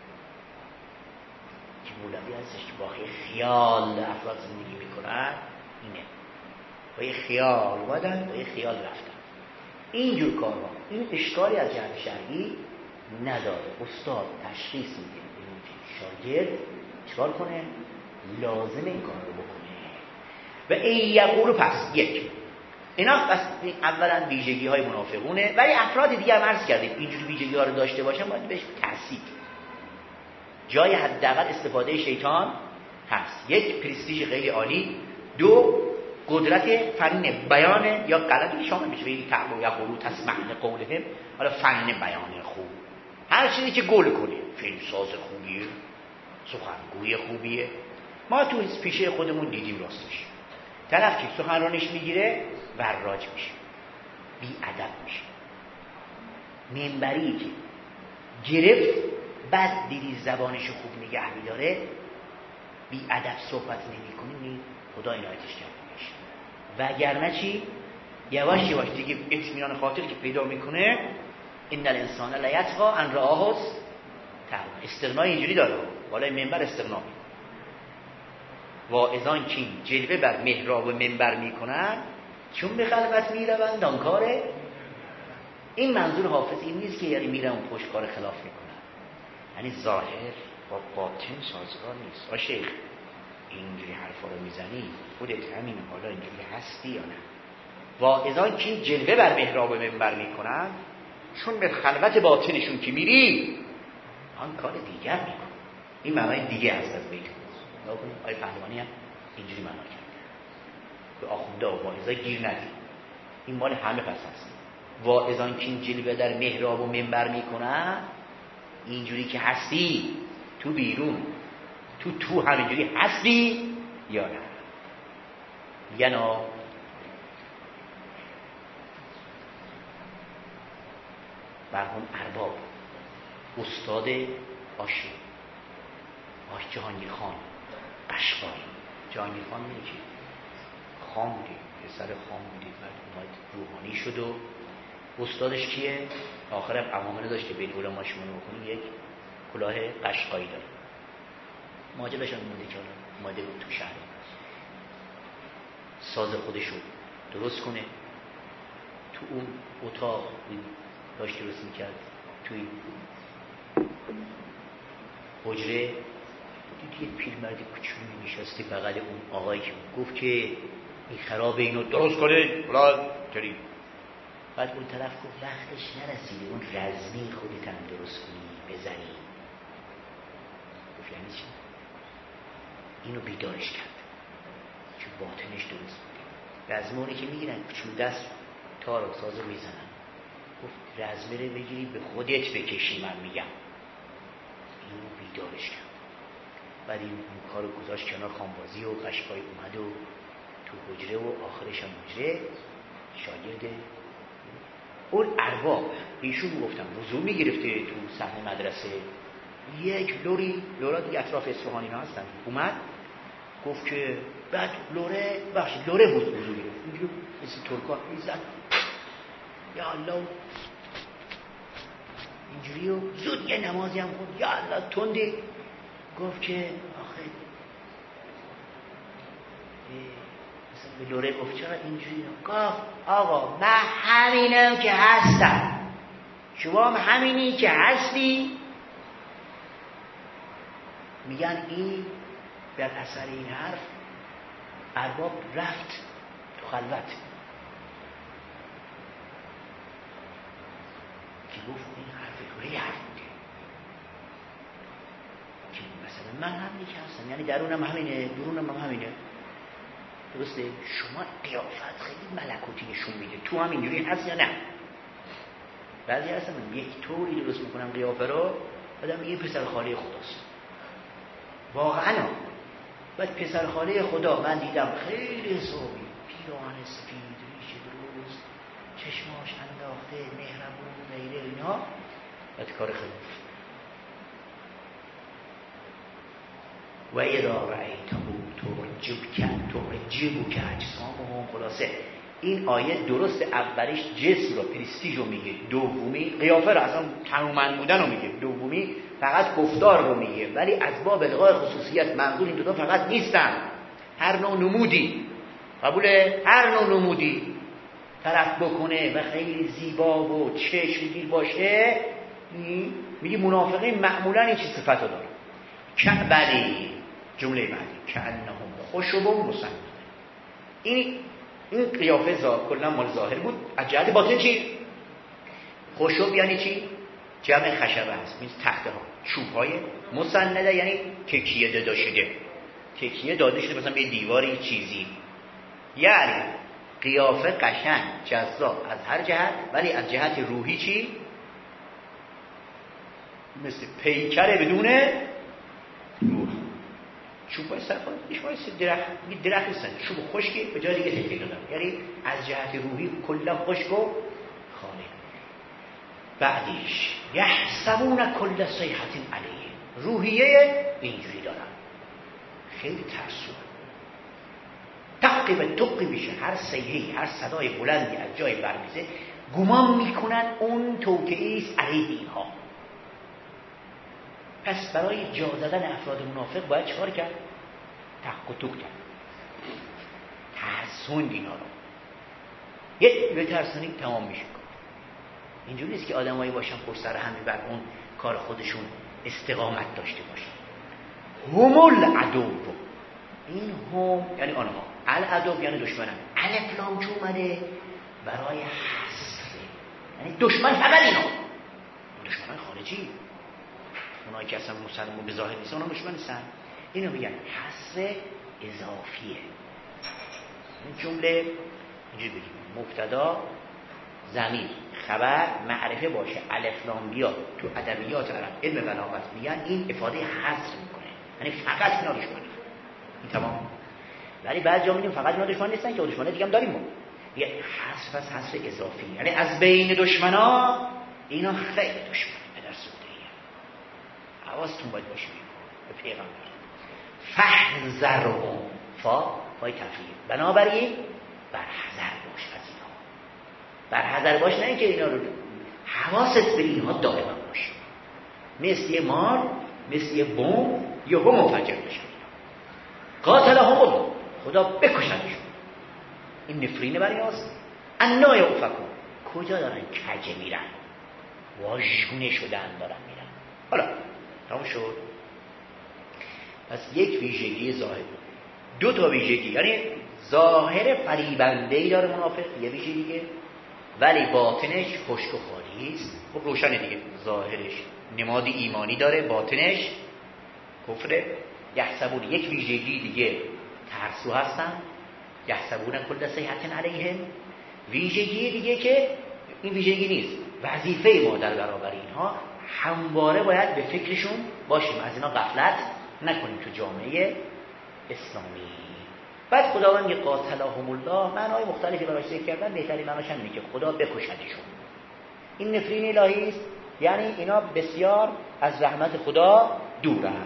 که مولوی هستش که با خیال افراد زندگی میکنن اینه با یه خیال بودن با یه خیال رفتن. اینجور کارها این اشکالی از جهت شرعی نداره. استاد تشخیص میده شاگرد چکار کنه؟ لازم این کار رو بکنه. و این یقولو پس یک اینا پس اولا ویژگی های منافقونه ولی افراد دیگه هم عرض کردیم اینجور ویژگی ها رو داشته باشن باید بهش ترسید جای حداقل استفاده شیطان هست. یک پرستیژ خیلی عالی، دو قدرت فن بیان یا غلطی شامل میشه این تعبو یا قولو تسمعن قولهم حالا فن بیان خوب هر چیزی که گل کنه فیلمساز خوبیه سخنگوی خوبیه. ما تو پیشه خودمون دیدیم راستش طرف که سخنرانیش میگیره وراج میشه بی ادب میشه منبری که گرفت بعد دیدی زبانش خوب نگه میداره بی ادب صحبت نمی‌کنه خدا عنایتش کرده میشه. وگرنه چی یواش یواش دیگه اطمینان خاطر که پیدا میکنه ان الانسان لا یطغى ان رآه استغنای اینجوری داره بالای منبر استغنا واعظان که جلوه بر محراب و منبر میکنن چون به خلوت میروند آن کاره. این منظور حافظ این نیست که یعنی میرن اون پشت کار خلاف میکنن یعنی ظاهر با باطن سازگار نیست. آ شیخ اینجوری حرفا رو میزنی خودت همین حالا اینجوری هستی یا نه؟ واعظان که جلوه بر محراب و منبر میکنن چون به خلوت باطنشون که میری آن کار دیگر میکن. این معنای دیگه هست از بیت نکنیم. آیه پهلوانی هم اینجوری معنا کرده به آخونده و واعظا گیر ندید این مال همه پس هست. واعظان که جلوه در محراب و منبر میکنن اینجوری که هستی تو بیرون تو همینجوری هستی یا نه؟ یعنی برهم ارباب استاد آشی جهانگیر خان قشقایی جهانگیر خان میگه خان بودی پسر خان بودی بعد اومد روحانی شد و استادش کیه؟ آخرم امامنه داشته بین علما شمونه بکنی یک کلاه قشقایی داره ماجراش هم بوده که اومده بود تو شهر ساز خودشو درست کنه تو اون اتاق داشت درست میکرد توی حجره دید یه پیرمرد کوچولویی نشسته بغل اون آقایی که گفت که این خرابه اینو درست کنه فلان چنین. بعد اون طرف گفت وقتش نرسیده اون رزمی خودت هم درست کنی بزنی. گفت یعنی چی؟ اینو بیدارش کرد چون باطنش درست بوده. رزمانی که میگیرن کوچولو دست تار و سازو میزنن گفت رزمه رو بگیری به خودت بکشی من میگم. اینو بیدارش کرد. بعد این کارو گذاشت کنار خانبازی و قشقایی اومد و تو حجره و آخرش هم حجره شاگرد اون ارباب ایشون گفتم وضو میگرفته تو صحن مدرسه یک لورا دیگه اطراف اصفهانی ها هستن اومد گفت که بعد لوره بود بزرگی اینجوری مثل ترکا میزد یا الله اینجوری و زود یه نمازی هم خود یا الله تندی گفت که آخه مثلا به لوره گفت چرا اینجوری گفت آقا من همینم که هستم شما هم همینی که هستی. میگن این در اثر این حرف ارباب رفت تو خلوت که گفت این حرف توی حرف بوده که مثلا من همینی که هستم یعنی درونم همینه درونم هم همینه. درسته شما قیافت خیلی ملکوتی نشون میده تو هم اینجوری هست یا نه؟ بعضی هستم یک طوری درست میکنم قیافه رو بعدم میگه پسر خاله خداست واقعا. بعد پسر خاله خدا من دیدم خیلی حسابی پیراهن سفید ریش درست چشماش انداخته مهربون غیره اینا بعد کار خیلی و اذا رأیته تعجبک اجسامهم. خلاصه این آیه درست اولیش جسم رو پرستیژ رو میگه دومی قیافه رو اصلا تنومند بودن رو میگه دومی فقط گفتار رو میگه ولی از باب الغای خصوصیت منظور این دو تا فقط نیستن. هر نوع نمودی قبوله هر نوع نمودی طرف بکنه و خیلی زیبا و چشمگیر باشه میگه منافقین معمولا این چیز صفت رو داره کعبلی جمله بعدی کأنهم خشب مسند. این قیافه کلا مال ظاهر بود. از جهت باطن چی؟ خشب یعنی چی؟ جمع خشبه هست میز تخته ها چوب های مسنده یعنی تکیه داده شده تکیه داده شده مثلا به دیواری چیزی یعنی قیافه قشنگ جذاب از هر جهت ولی از جهت روحی چی؟ مثل پیکر بدون روح. چوب های سرخواه درخت هستن چوب خشکی به جای دیگه تکیه دادن یعنی از جهت روحی کلا خشک و خالی. بعدیش یحسبون کل صیحة علیه روحیه اینجوری دارن خیلی ترسون تقی به تقی میشه هر صیحه‌ای هر صدای بلندی از جای برمیزه گمان میکنن اون توطئه است علیه اینها. پس برای جا زدن افراد منافق باید چکار کرد؟ تق و توق کرد ترسوند اینا رو یه ترسونی تمام میشه. اینجوری نیست که آدمایی باشن پشت سر همین بر اون کار خودشون استقامت داشته باشن. هم العدو این هم یعنی آنها العدو یعنی دشمنن الف لام چون اومده برای حصر یعنی دشمن فقط اینا دشمنان خارجی اونایی که اصلا مسلمان به ظاهر نیستن اونا دشمن نیستن. اینو میگن حصر اضافیه. این جمله اینجوری بگیم مبتدا ضمیر خبر معرفه باشه الف لام بیاد تو ادبیات عرب علم بلاغت میگن این افاده حصر میکنه یعنی فقط اینا دشمنه این تمام. ولی بعضی جا میگیم فقط اینا دشمن نیستن که دشمنه دیگه هم داریم ما یه حصر از حصر اضافی یعنی از بین دشمنا اینا خیلی دشمن پدر سوده حواستون باید باشه به پیغمبر فحذرهم فای تفریق بنابراین برحذر باش از اینا برحذر باش نه اینکه اینا رو حواست به اینها دائما باشه مثل یه مار مثل یه بمب یه هم منفجر بشه. قاتلهم خدا بکشدشون. این نفرینه برای آست انا یؤفکون کجا دارن کجه میرن واژگونه شدن دارن میرن. حالا تمام شد. پس یک ویژگی ظاهر دو تا ویژگی یعنی ظاهر فریبنده‌ای داره منافق یه ویژگی دیگه ولی باطنش خشک و خالی است. خب روشنه دیگه ظاهرش نماد ایمانی داره باطنش کفره. یحسبون یک ویژگی دیگه ترسو هستن یحسبون کل صیحة علیهم. ویژگی دیگه که این ویژگی نیست وظیفه ما در برابر اینها همواره باید به فکرشون باشیم از اینا غفلت نکنیم تو جامعه اسلامی. بعد خداوند میگه قاتلهم الله معنای مختلفی براش ذکر کردن بهترین معناش اینه که خدا بکشدشون. این نفرین الهی است یعنی اینا بسیار از رحمت خدا دورن.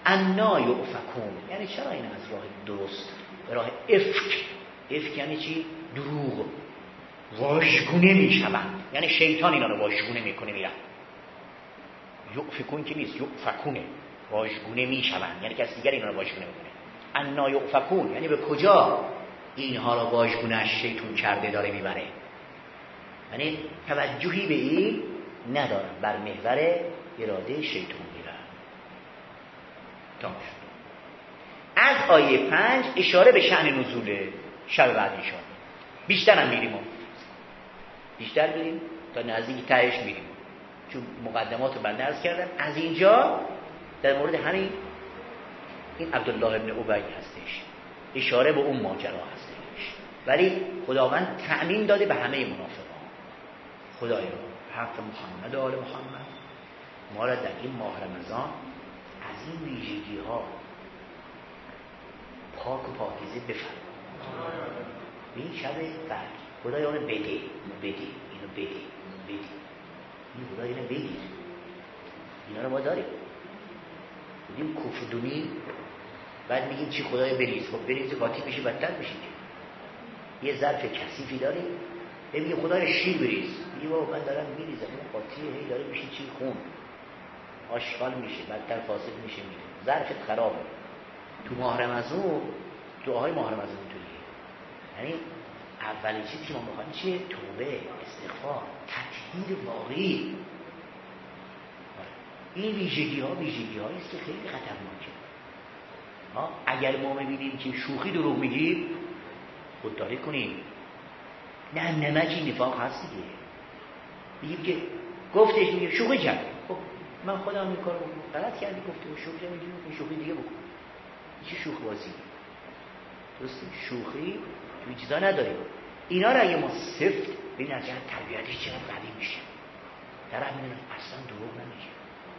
انا یؤفکون، یعنی چرا این از راه درست به راه افک یعنی چی؟ دروغ، واژگونه میشوند، یعنی شیطان اینا رو واژگونه میکنه میرن. یؤفکون که نیست، یؤفکونه، واژگونه میشوند، یعنی کسی دیگر اینا رو واژگونه میکنه. انا یؤفکون یعنی به کجا اینها رو واژگونه‌اش شیطان کرده داره میبره، یعنی توجهی به این ندارن، بر محور اراده شیطان میرن. تمام شد. از آیه 5 اشاره به شأن نزول شب بعد انشاءالله. بیشتر هم میریم، بیشتر بریم تا نزدیک تهش میریم، چون مقدمات رو بنده عرض کردم. از اینجا در مورد همین این عبدالله ابن ابی هستش، اشاره به اون ماجرا هستش، ولی خداوند تأمین داده به همه منافقان. خدایا حق محمد و آل محمد ما را در این ماه رمضان از این ویژگی ها پاک و پاکیزه بفرما. این شب قدر خدایا اونو بده، اینو بده، این خدایا اینو بگیر. اینا رو ما داریم، بودیم کفردونی، بعد میگیم چی خدایا بریز. خب بریز قاطی میشه، بدتر میشه. یه ظرف کثیفی داریم، میگه خدایا شیر بریز، میگه بابا من دارم میریزم، اون قاطیه، هی داره میشه چی خون، آشغال میشه، بدتر فاسد میشه، میره ظرفت خرابه. تو ماه رمضان دعای ماه رمضان اینطوریه، یعنی اولین چیزی که ما میخوایم چیه؟ توبه، استغفار، تطهیر واقعی. این ویژگی ها ویژگی است که خیلی خطرناکه. اگر ما میبینیم که شوخی دروغ میگیم، خودداری کنیم. نه نمکی نفاق هست دیگه. میگیم که گفتش، میگیم شوخی کرد، خب من خودم این کارو غلط کردی، گفته شوخی کرد، میگیم شوخی دیگه بکن. چه شوخ بازی؟ درسته؟ شوخی تو این چیزا نداریم. اینا رو اگه ما سفت ببین از جهت تربیتش چقدر قوی میشه. طرف میدونه اصلا دروغ نمیگه.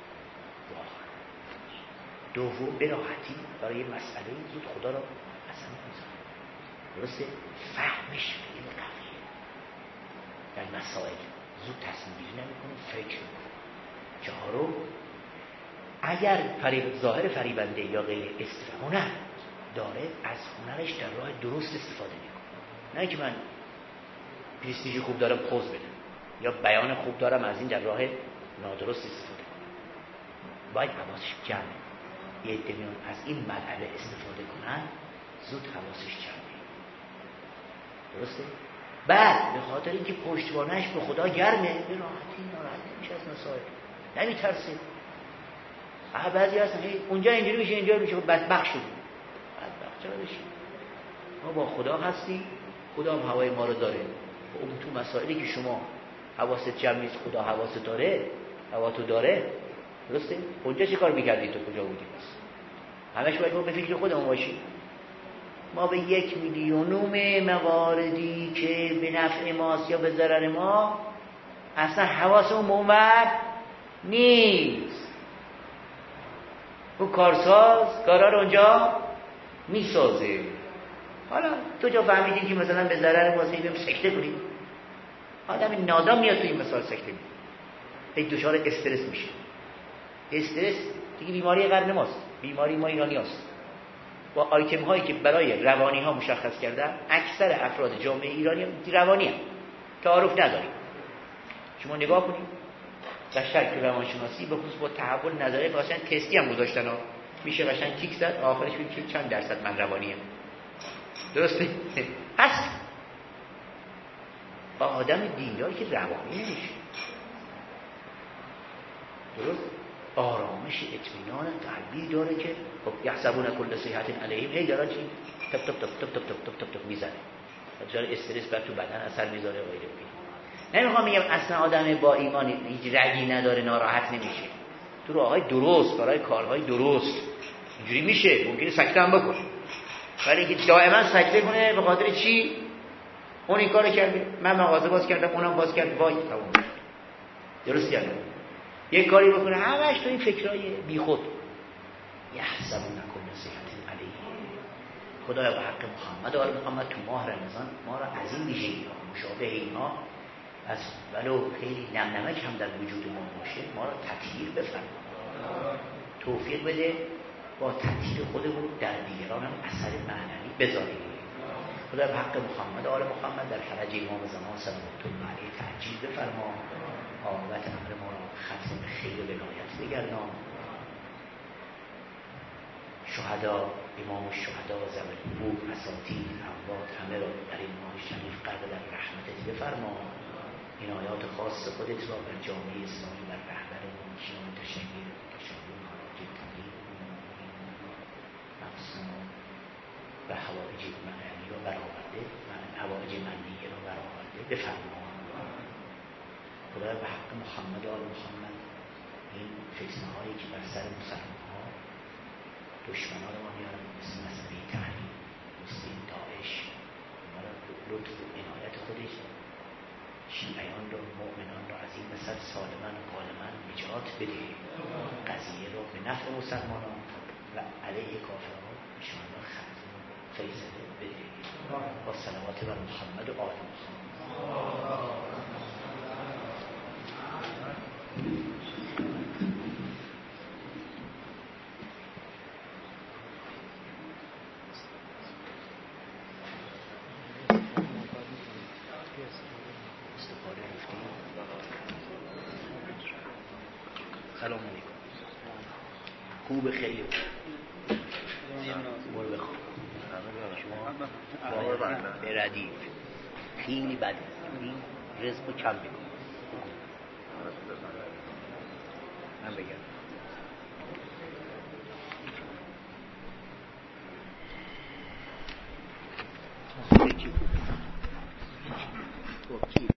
دوم به راحتی برای مسئله زود خدا رو اصلا نمیذاره. درسته؟ فهمش خیلی قویه. در مسائل زود تصمیم گیری نمیکنه، فکر میکنه. چهارم اگر ظاهر فریبنده یا غیر هنر داره، از هنرش در راه درست استفاده میکنه. نه که من پرستیژ خوب دارم پوز بدم یا بیان خوب دارم از این در راه نادرست استفاده کنم. باید حواسش جمعه. یه عده‌میان از این مرحله استفاده کنن، زود حواسش جمعه. درسته؟ بعد به خاطر اینکه پشتوانش به خدا گرمه، به راحتی ناراحت نمیشه از مسائل، نمیترسه. بعضی هستن اونجا اینجوری میشه، اینجا میشه، بدبخت شدیم. بدبخت چرا بشیم؟ ما با خدا هستیم، خدا هم هوای ما رو داره. اون تو مسائلی که شما حواست جمع نیست، خدا حواست داره، هواتو داره. درسته؟ اونجا چه کار میکردی تو؟ کجا بودی پس؟ همش باید ما به فکر خودمون باشیم. ما به 1 میلیونم مواردی که به نفع ماست یا به ضرر ما اصلا حواسمون منور نیست. اون کارساز کارا رو اونجا میسازه. حالا تو جا فهمیدی که مثلا به ضرر ماست، میگیم سکته کنیم. آدم نادان میاد تو این مثال سکته میکنه، یک دچار استرس میشه. استرس دیگه بیماری قرن ماست، بیماری ما ایرانی هست. با آیتم هایی که برای روانی ها مشخص کردن، اکثر افراد جامعه ایرانی روانی هم تعارف نداریم. شما نگاه کنید در شرک روانشناسی به خصوص با تحول نظریه قشنگ تستی هم گذاشتن ها، میشه قشنگ تیک زد آخرش ببینید چند درصد من روانی ام. درسته؟ هست. با آدم دینداری که روانی نمیشه. درست؟ آرامش اطمینان قلبی داره که خب یحسبون کل صیحة علیهم، هی داره چی تپ تپ تپ تپ تپ تپ تپ تپ میزنه، جای استرس بر تو بدن اثر میذاره غیره. نمیخوام بگم اصلا آدم با ایمان هیچ رگی نداره ناراحت نمیشه. تو راههای درست برای کارهای درست اینجوری میشه، ممکنه سکته هم بکنه، ولی اینکه دائما سکته کنه به خاطر چی؟ اون این کارو کرده، من مغازه باز کردم، اونم باز کرد، وای تمام. درست کردم. یک کاری بکنه همش تو این فکرای بیخود. یحسبون کل صیحة علیهم. خدایا به حق محمد و آل محمد تو ماه رمضان ما را از این ویژگی‌ها مشابه اینها از ولو خیلی نمنمک هم در وجود ما باشه، ما را تطهیر بفرما، توفیق بده با تطهیر خودمون در دیگران هم اثر معنوی بذاریم. خدا به حق محمد آل محمد در فرج امام زمان صلوات الله علیه تعجیل بفرما، عاقبت امر ما را ختم خیر و ولایت بگردان. شهدا، امام الشهدا، ذوی الحقوق، اساطیر، اموات همه را در این ماه شریف غرق در رحمتت بفرما. عنایات خاص خودت را بر جامعه اسلامی بر رهبرمون کیان متشکر تشکر حاج طبیب مقصود و حوائج معنی را برآورده، حوائج معنی را برآورده بفرما. خدا به حق محمد آل محمد این فتنه هایی که بر سر مسلمان ها دشمنان ما میارن مثل مسئله تحریم، مثل این داعش، ما را لطف و عنایت خودش شیعیان را، مؤمنان را از این مثل سالما و غانما نجات بده، قضیه را به نفع مسلمانان و علیه کافران ایشان را ختم و فیصله بده. با صلوات بر محمد و آل محمد. سلام علیکم. خوب خیلی برو بخواب. شما به ردیف خیلی بده، این رزق رو کم بکن. من بگم